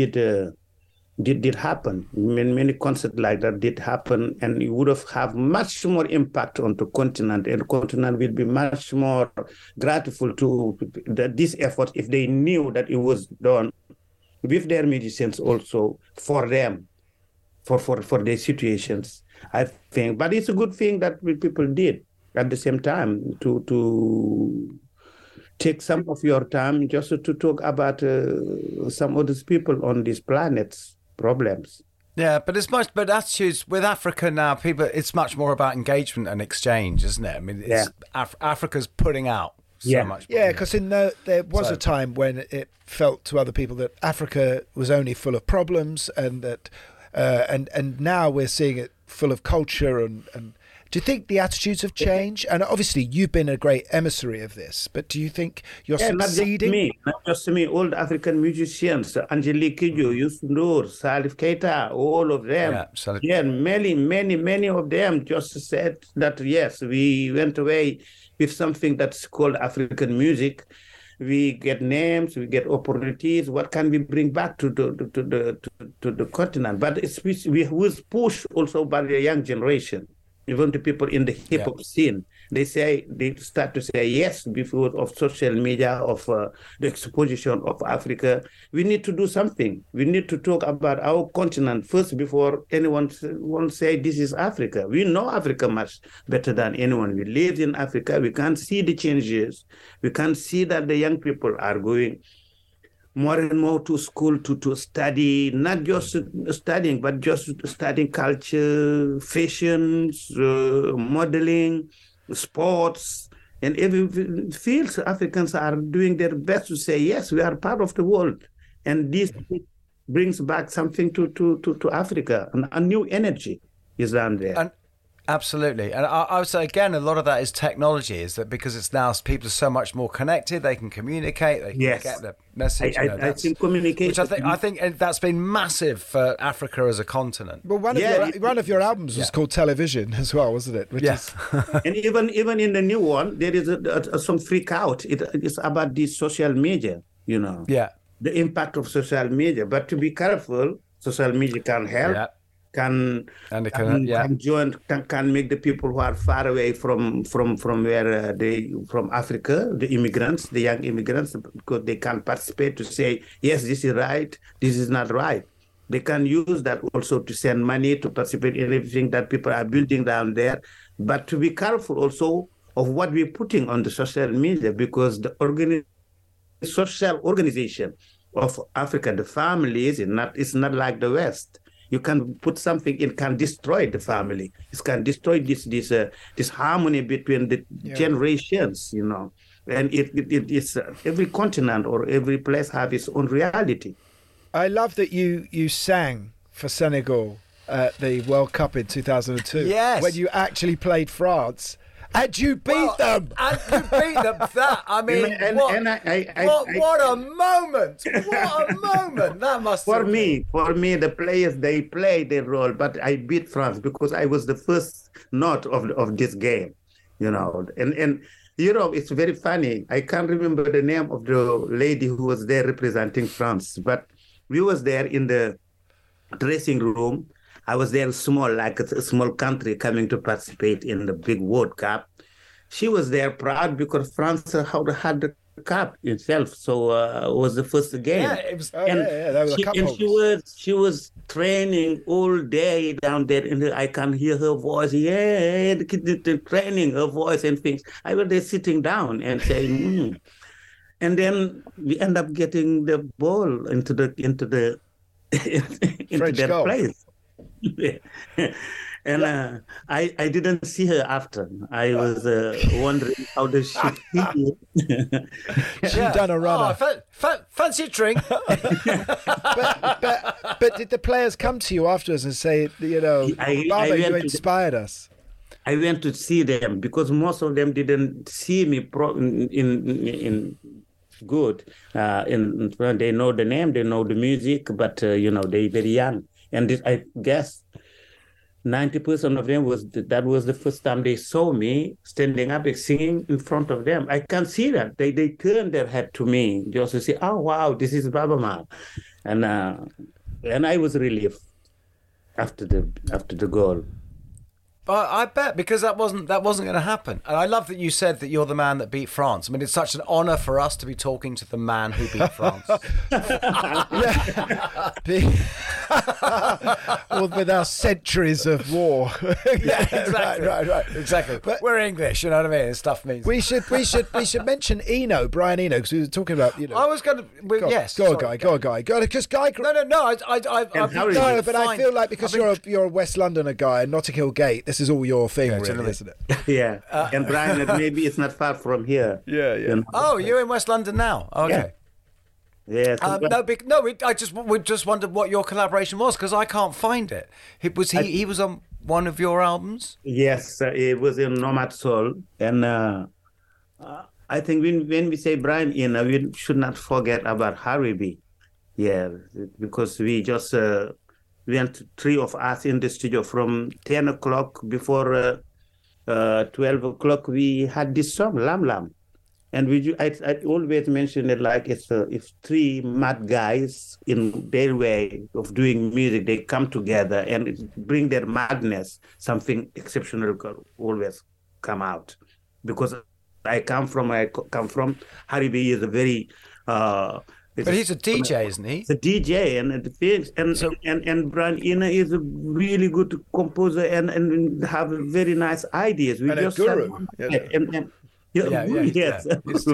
Speaker 15: did happen. Many concerts like that did happen, and it would have much more impact on the continent, and the continent will be much more grateful to this effort if they knew that it was done with their musicians also, for them, for their situations, I think. But it's a good thing that people did at the same time to take some of your time just to talk about some other people on these planets' problems.
Speaker 2: Yeah, but attitudes with Africa now, it's much more about engagement and exchange, isn't it? I mean, Africa's putting out so much.
Speaker 3: Yeah, because there was a time when it felt to other people that Africa was only full of problems, and that and now we're seeing it full of culture and do you think the attitudes have changed? And obviously you've been a great emissary of this, but do you think you're succeeding?
Speaker 15: Not just me, all the African musicians, Angelique Kidjo, Youssou N'Dour, Salif Keita, all of them. Many of them just said that, yes, we went away with something that's called African music. We get names, we get opportunities. What can we bring back to the continent? But we was pushed also by the young generation. Even the people in the hip hop scene, they start to say, yes, before of social media, of the exposition of Africa, we need to do something. We need to talk about our continent first before anyone won't say this is Africa. We know Africa much better than anyone. We live in Africa. We can see the changes. We can see that the young people are going more and more to school to study, not just studying, but just studying culture, fashions, modeling, sports, and every field. Africans are doing their best to say, yes, we are part of the world. And this brings back something to Africa, a new energy is down there.
Speaker 2: Absolutely. And I would say, again, a lot of that is technology, is that because it's now people are so much more connected, they can communicate, they can get the message.
Speaker 15: I think communication.
Speaker 2: Which I think that's been massive for Africa as a continent.
Speaker 3: Well, one of your albums was called Television as well, wasn't it?
Speaker 15: And even in the new one, there is some freak out. It's about the social media,
Speaker 2: Yeah.
Speaker 15: The impact of social media. But to be careful, social media can help. Yeah. Can make the people who are far away from where from Africa, the immigrants, the young immigrants, because they can participate to say, yes, this is right, this is not right. They can use that also to send money to participate in everything that people are building down there. But to be careful also of what we're putting on the social media, because the social organization of Africa, the families, it's not like the West. You can put something, it can destroy the family. It can destroy this harmony between the generations, And it's every continent or every place have its own reality.
Speaker 3: I love that you sang for Senegal at the World Cup in 2002.
Speaker 2: Yes.
Speaker 3: When you actually played France. And you beat them.
Speaker 2: And you beat them. That, I mean, what a moment. What a moment. That must
Speaker 15: For me, the players, they played their role, but I beat France because I was the first note of this game, you know. And you know, it's very funny. I can't remember the name of the lady who was there representing France, but we was there in the dressing room. I was there small, like a small country coming to participate in the big World Cup. She was there proud because France had the cup itself, so it was the first game.
Speaker 3: Yeah, it was.
Speaker 15: She was training all day down there, and I can hear her voice. Yeah, the training her voice and things. I was there sitting down and saying, and then we end up getting the ball into their place. And I didn't see her after. I was wondering how does she feel.
Speaker 3: She done a runner.
Speaker 2: Fancy a drink.
Speaker 3: but did the players come to you afterwards and say, you know, Baba, you inspired us?
Speaker 15: I went to see them because most of them didn't see me in good. They know the name, they know the music, but you know, they're very young. And I guess 90% of them was the first time they saw me standing up and singing in front of them. I can see that they turned their head to me just to say, "Oh wow, this is Baaba Maal," and I was relieved after the goal.
Speaker 2: I bet, because that wasn't going to happen. And I love that you said that you're the man that beat France. I mean, it's such an honour for us to be talking to the man who beat France.
Speaker 3: Well, with our centuries of war.
Speaker 2: Yeah, exactly. Right. Exactly. But we're English, you know what I mean? Stuff means.
Speaker 3: We should mention Eno, Brian Eno, because we were talking about, you know.
Speaker 2: I was going to. Yes.
Speaker 3: Go on, Guy. Because Guy.
Speaker 2: No.
Speaker 3: But I feel like because you're a West Londoner guy, Notting Hill Gate. This is all your thing, really, isn't it?
Speaker 15: Yeah. And Brian, maybe it's not far from here.
Speaker 3: Yeah.
Speaker 15: You know?
Speaker 2: Oh, you're in West London now. Okay.
Speaker 15: Yeah.
Speaker 2: I just wondered what your collaboration was, because I can't find it. He was on one of your albums?
Speaker 15: Yes, it was in Nomad Soul. And I think when we say Brian Eno, we should not forget about Harry B. Yeah, because we just went, three of us in the studio from 10 o'clock before 12 o'clock. We had this song, Lam Lam. And I always mention it like it's three mad guys in their way of doing music. They come together and bring their madness. Something exceptional can always come out. Because I come from Harry B is a very
Speaker 2: but he's a DJ, isn't he?
Speaker 15: He's a DJ, and Brian Eno is a really good composer and have very nice ideas. We
Speaker 3: and
Speaker 15: just
Speaker 3: a guru.
Speaker 15: Yes.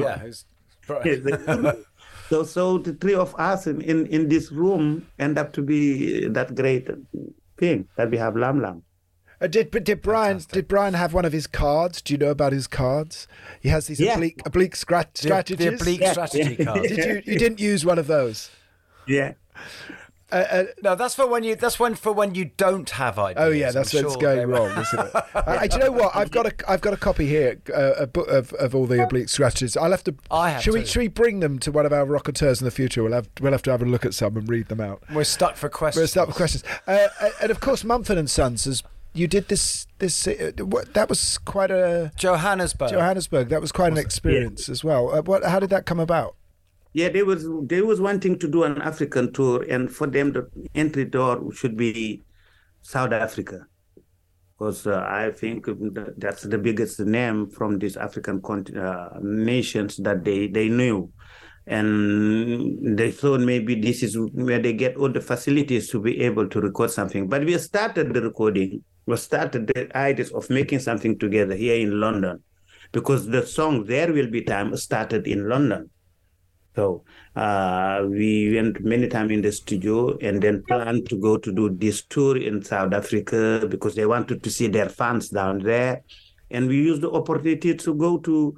Speaker 15: So the three of us in this room end up to be that great thing that we have Lam Lam.
Speaker 3: Did Brian have one of his cards? Do you know about his cards? He has these oblique strategies.
Speaker 2: The oblique strategy cards.
Speaker 3: You didn't use one of those?
Speaker 15: Yeah.
Speaker 2: No, that's for when you don't have ideas.
Speaker 3: Oh yeah, that's when it's going wrong, isn't it? Do you know what? I've got a copy here, a book of all the oblique strategies. Should we bring them to one of our raconteurs in the future? We'll have to have a look at some and read them out.
Speaker 2: We're stuck for questions.
Speaker 3: And of course, Mumford & Sons. You did this. That was quite a
Speaker 2: Johannesburg.
Speaker 3: That was quite an experience as well. How did that come about?
Speaker 15: Yeah, they was wanting to do an African tour, and for them the entry door should be South Africa, because I think that's the biggest name from these African nations that they knew, and they thought maybe this is where they get all the facilities to be able to record something. But we started the recording. We started the ideas of making something together here in London, because the song There Will Be Time started in London. So we went many times in the studio and then planned to go to do this tour in South Africa because they wanted to see their fans down there. And we used the opportunity to go to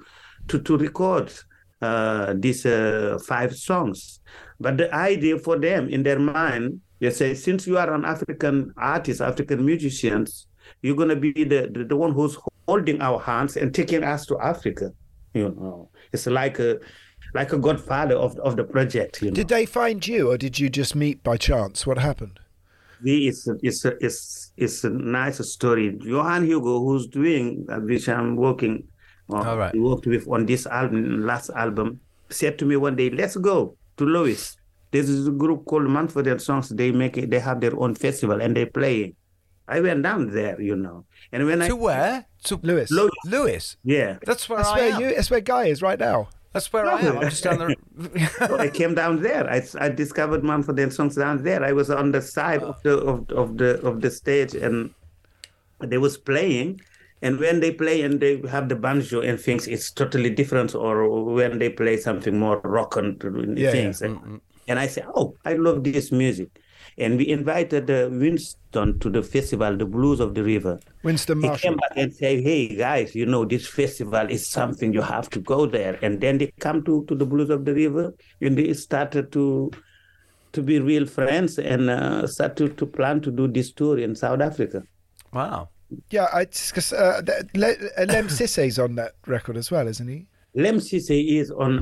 Speaker 15: to record these 5 songs. But the idea for them in their mind, they say, since you are an African artist, African musicians, you're going to be the one who's holding our hands and taking us to Africa. It's like a godfather of the project.
Speaker 3: Did they find you, or did you just meet by chance? What happened?
Speaker 15: It's a nice story. Johan Hugo, who's doing, which I'm working on, he worked with on this album, last album, said to me one day, let's go to Louis. This is a group called Manfred Songs. They have their own festival and they play. I went down there, And when
Speaker 2: where? To
Speaker 3: Louis.
Speaker 2: Louis.
Speaker 15: Yeah.
Speaker 2: That's where I am.
Speaker 3: That's where Guy is right now.
Speaker 2: That's where I am. I'm just down the.
Speaker 15: I came down there. I discovered Manfred Songs down there. I was on the side of the stage, and they was playing. And when they play and they have the banjo and things, it's totally different. Or when they play something more rock and things, and I say, oh, I love this music. And we invited Winston to the festival, the Blues of the River.
Speaker 3: Winston Marshall.
Speaker 15: He came back and said, hey, guys, this festival is something, you have to go there. And then they come to the Blues of the River, and they started to be real friends and started to plan to do this tour in South Africa.
Speaker 2: Wow.
Speaker 3: Yeah, because Lem Sisse's on that record as well, isn't he?
Speaker 15: Lem Sisse is on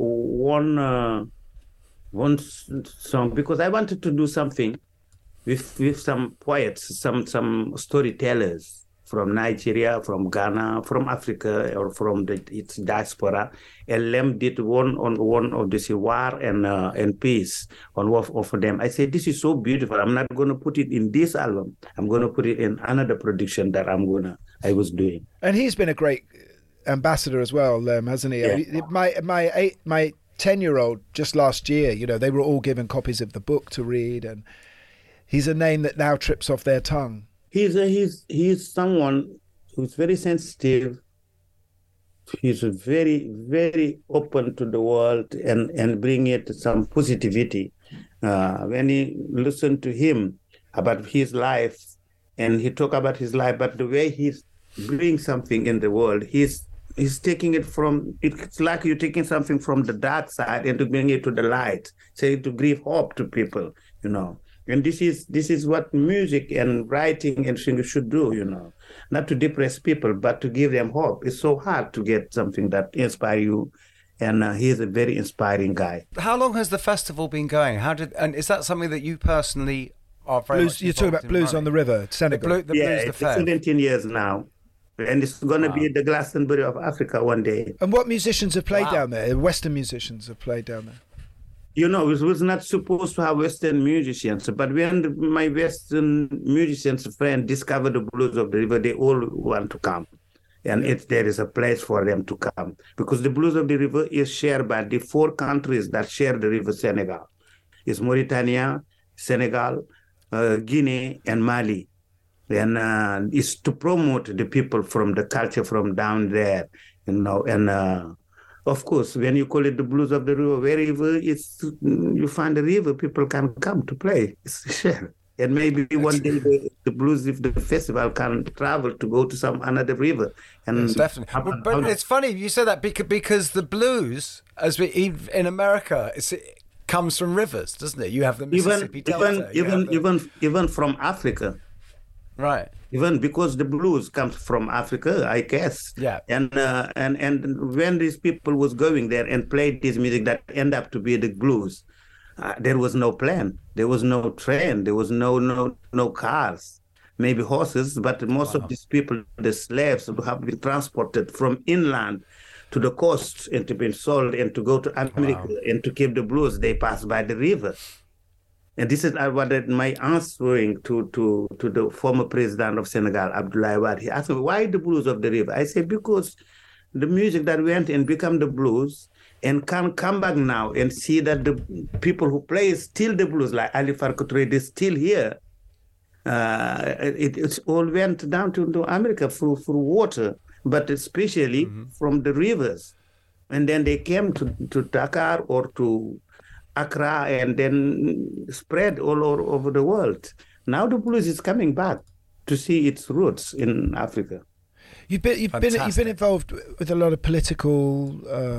Speaker 15: one song, because I wanted to do something with some poets, some storytellers from Nigeria, from Ghana, from Africa, or from its diaspora. And Lem did one of the war and peace on one of them. I said, this is so beautiful. I'm not going to put it in this album. I'm going to put it in another production that I was doing.
Speaker 3: And he's been a great ambassador as well, Lem, hasn't he?
Speaker 15: Yeah.
Speaker 3: My 10-year-old just last year, they were all given copies of the book to read, and he's a name that now trips off their tongue.
Speaker 15: He's someone who's very sensitive. He's very, very open to the world and bring it some positivity. When you listen to him about his life, and he talk about his life, but the way he's bring something in the world, he's taking it from, it's like you're taking something from the dark side and to bring it to the light, say to give hope to people, And this is what music and writing and singing should do, not to depress people, but to give them hope. It's so hard to get something that inspires you, and he's a very inspiring guy.
Speaker 2: How long has the festival been going? And is that something that you personally are very much
Speaker 3: You're talking about Blues on the River, Senegal.
Speaker 15: It's 17 years now. And it's going to be the Glastonbury of Africa one day.
Speaker 3: And what musicians have played down there? Western musicians have played down there.
Speaker 15: It was not supposed to have Western musicians, but when my Western musicians friend discovered the Blues of the River, they all want to come. And there is a place for them to come. Because the Blues of the River is shared by the 4 countries that share the river Senegal. It's Mauritania, Senegal, Guinea, and Mali. And it's to promote the people from the culture from down there, and of course, when you call it the Blues of the River, wherever you find a river, people can come to play. And maybe one day the Blues, if the festival can travel to go to some another river. And
Speaker 2: definitely. But it's funny you say that because the blues, in America, it comes from rivers, doesn't it? You have the Mississippi Delta.
Speaker 15: Even from Africa.
Speaker 2: Right.
Speaker 15: Even because the blues comes from Africa, I guess.
Speaker 2: Yeah.
Speaker 15: And when these people was going there and played this music that end up to be the blues, there was no plan. There was no train. There was no cars. Maybe horses, but most of these people, the slaves, have been transported from inland to the coast and to be sold and to go to America and to keep the blues. They pass by the river. And this is what my answering to the former president of Senegal, Abdoulaye Wade. He asked me, why the Blues of the River? I said, because the music that went and become the blues and can come back now and see that the people who play still the blues, like Ali Farka Touré, they're still here. It all went down to America through water, but especially from the rivers. And then they came to Dakar or to Accra and then spread all over the world. Now the blues is coming back to see its roots in Africa.
Speaker 3: You've been involved with a lot of political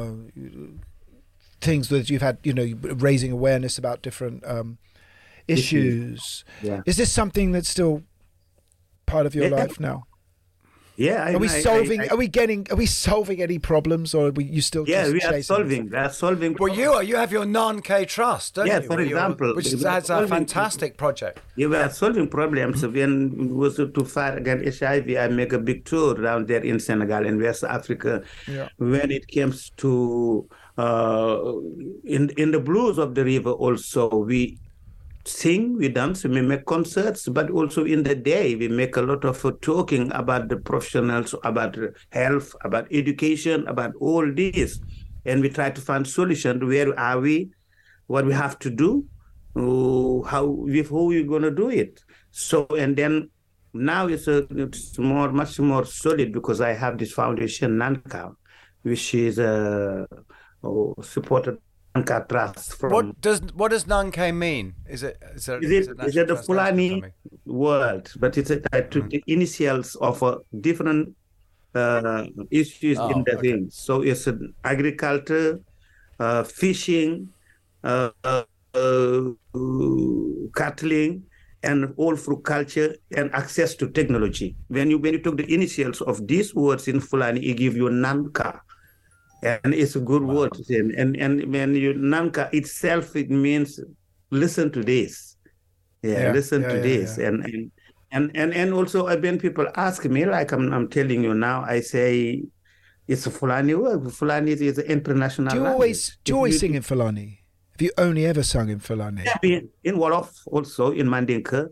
Speaker 3: things that you've had, raising awareness about different issues.
Speaker 15: Yeah.
Speaker 3: Is this something that's still part of your life now?
Speaker 15: Yeah.
Speaker 3: Are we solving any problems, or are you still?
Speaker 15: Yeah,
Speaker 3: just
Speaker 15: we are
Speaker 3: chasing
Speaker 15: solving. We are solving.
Speaker 2: Well, you have your Non-K Trust, don't you?
Speaker 15: For example,
Speaker 2: which is a fantastic project.
Speaker 15: Yeah, we are solving problems. When it was to fight against HIV, I make a big tour down there in Senegal and West Africa.
Speaker 3: Yeah.
Speaker 15: When it comes to in the blues of the river, also we sing, we dance, we make concerts, but also in the day we make a lot of talking about the professionals, about health, about education, about all this, and we try to find solutions. Where are we? What we have to do? How we're gonna do it? So, and then now it's much more solid because I have this foundation NANCA, which is supported.
Speaker 2: What does Non-K mean? Is it
Speaker 15: the Fulani word? But it's the initials of different issues in the thing. So it's agriculture, fishing, cattling, and all through culture and access to technology. When you took the initials of these words in Fulani, it gives you Nanka. And it's a good word. And when you Nanka itself, it means listen to this. Listen to this.
Speaker 3: Yeah.
Speaker 15: And also when people ask me, like I'm telling you now, I say it's a Fulani word. Fulani is an international language.
Speaker 3: Do you always sing in Fulani? Have you only ever sung in Fulani?
Speaker 15: Yeah, in Wolof, also in Mandinka.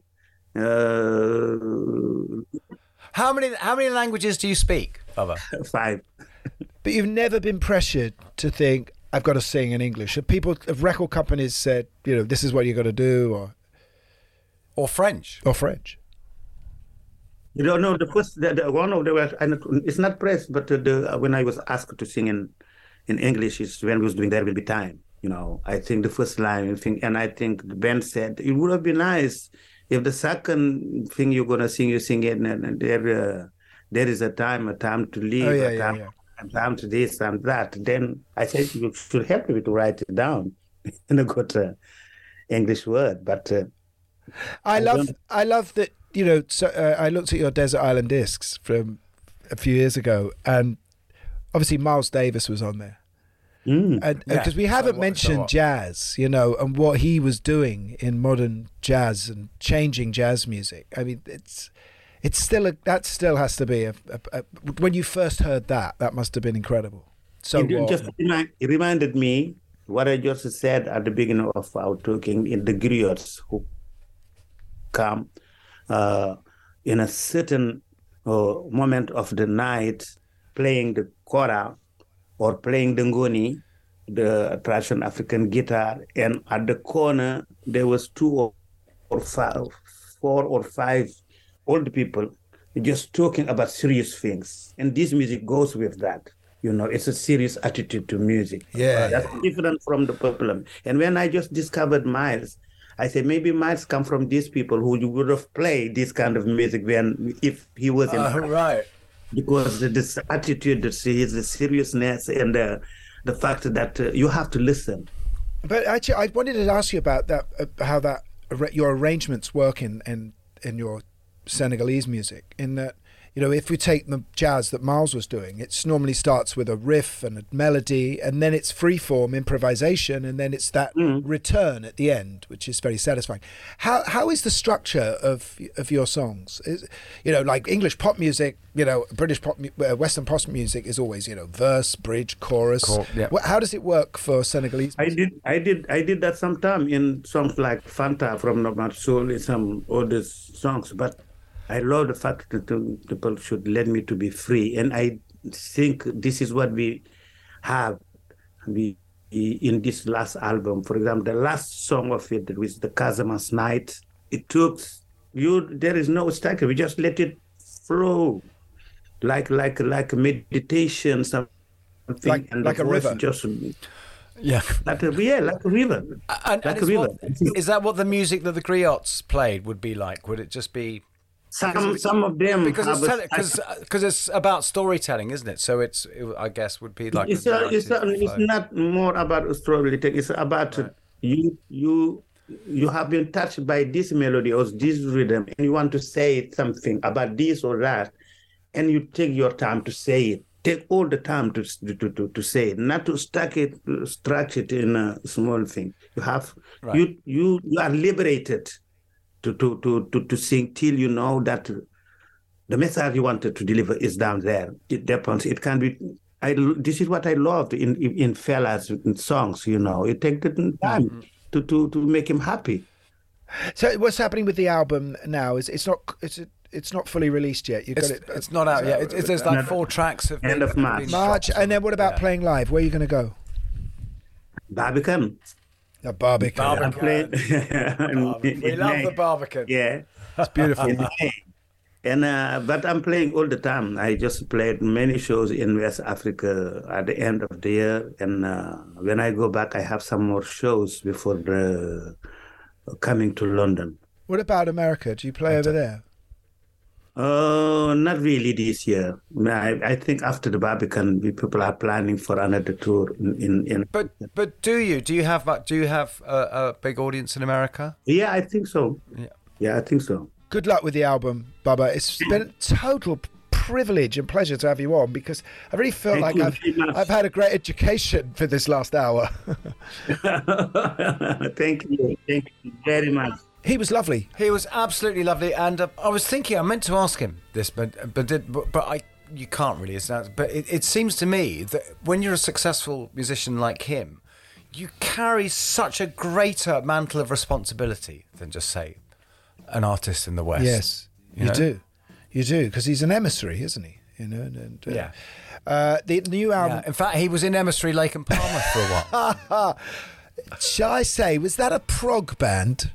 Speaker 2: How many languages do you speak, Baba?
Speaker 15: 5.
Speaker 3: But you've never been pressured to think, I've got to sing in English. Have record companies said, this is what you got to do,
Speaker 2: or French?
Speaker 3: Or French.
Speaker 15: You don't know, the first, the one of the, it's not press, but when I was asked to sing in English, is when we was doing There Will Be Time. I think the first line, and I think the band said, it would have been nice if the second thing you're going to sing, you sing it, and there is a time to leave, time to this and that. Then I said, you should help me to write it down in a good English word. But
Speaker 3: I love that, so, I looked at your Desert Island Discs from a few years ago, and obviously Miles Davis was on there. And because we haven't mentioned jazz, and what he was doing in modern jazz and changing jazz music. I mean, it's still that still has to be when you first heard that must have been incredible. So
Speaker 15: it reminded me what I just said at the beginning of our talking, in the griots who come in a certain moment of the night playing the kora or playing the ngoni, the traditional African guitar, and at the corner there was 4 or 5 old people just talking about serious things, and this music goes with that. It's a serious attitude to music. That's different from the problem. And when I just discovered Miles, I said maybe Miles come from these people who would have played this kind of music if he was in
Speaker 2: right.
Speaker 15: Because this attitude, the seriousness, and the fact that you have to listen.
Speaker 3: But actually, I wanted to ask you about that, how your arrangements work in your Senegalese music, in that, if we take the jazz that Miles was doing, it normally starts with a riff and a melody, and then it's free-form improvisation, and then it's that return at the end, which is very satisfying. How is the structure of your songs? Like English pop music, British pop, Western pop music is always, verse, bridge, chorus. How does it work for Senegalese music?
Speaker 15: I did that sometime in songs like Fanta from Nomad Soul, in some other songs, but I love the fact that people should let me to be free. And I think this is what we have in this last album. For example, the last song of it was the Casamance Night. It took there is no stack. We just let it flow like a meditation, something.
Speaker 3: Like a river.
Speaker 15: Like a river.
Speaker 2: Is that what the music that the griots played would be like? Would it just be
Speaker 15: Some of them
Speaker 2: because it's about storytelling, isn't it? So I guess would be like
Speaker 15: it's not more about storytelling. It's about you have been touched by this melody or this rhythm, and you want to say something about this or that, and you take your time to say it. Take all the time to say it, not to structure it in a small thing. You have you are liberated to sing till you know that the message you wanted to deliver is down there. It depends. It can be. This is what I loved in fellas in songs. It takes the time to make him happy.
Speaker 3: So what's happening with the album now is it's not fully released yet.
Speaker 2: It's not out yet. There's like 4 tracks of
Speaker 15: end of March.
Speaker 3: And then what about playing live? Where are you going to go?
Speaker 15: Barbican.
Speaker 3: The Barbican.
Speaker 2: We love the Barbican.
Speaker 15: Yeah,
Speaker 3: it's beautiful.
Speaker 15: But I'm playing all the time. I just played many shows in West Africa at the end of the year, and when I go back, I have some more shows before coming to London.
Speaker 3: What about America? Do you play over there?
Speaker 15: Not really this year. I think after the Barbican, people are planning for another tour in.
Speaker 2: But do you have a big audience in America?
Speaker 15: Yeah, I think so. Yeah, I think so.
Speaker 3: Good luck with the album, Baba. It's been a total privilege and pleasure to have you on, because I really feel like I've had a great education for this last hour.
Speaker 15: Thank you very much.
Speaker 3: He was lovely.
Speaker 2: He was absolutely lovely, and I was thinking I meant to ask him this, but you can't really. But it seems to me that when you're a successful musician like him, you carry such a greater mantle of responsibility than just say an artist in the West.
Speaker 3: Yes, you do, because he's an emissary, isn't he?
Speaker 2: Yeah.
Speaker 3: The new album.
Speaker 2: Yeah. In fact, he was in Emissary, Lake and Palmer for a while.
Speaker 3: Shall I say, was that a prog band?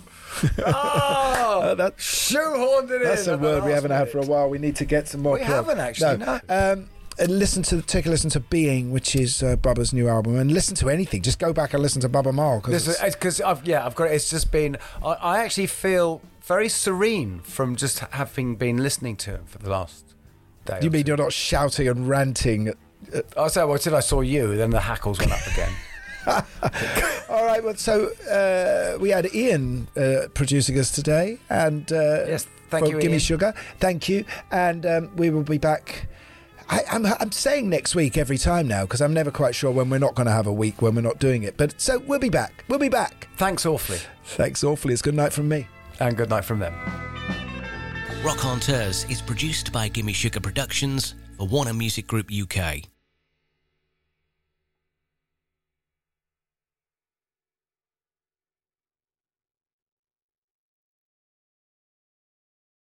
Speaker 2: That shoehorned it in.
Speaker 3: That's a word we haven't had for a while. We need to get some more.
Speaker 2: We haven't actually. No.
Speaker 3: And take a listen to Being, which is Bubba's new album, and listen to anything. Just go back and listen to Bubba Marl,
Speaker 2: because I've got it. It's just been. I actually feel very serene from just having been listening to him for the last day.
Speaker 3: You mean you're not shouting and ranting?
Speaker 2: I said, well, till I saw you, then the hackles went up again.
Speaker 3: All right, well, so we had Ian producing us today, and
Speaker 2: yes, thank you,
Speaker 3: Gimme
Speaker 2: Ian.
Speaker 3: Sugar. Thank you, and we will be back. I'm saying next week every time now, because I'm never quite sure when we're not going to have a week when we're not doing it. But so we'll be back. We'll be back.
Speaker 2: Thanks awfully.
Speaker 3: Thanks awfully. It's good night from me.
Speaker 2: And good night from them.
Speaker 12: Rock Haunteurs is produced by Gimme Sugar Productions for Warner Music Group UK.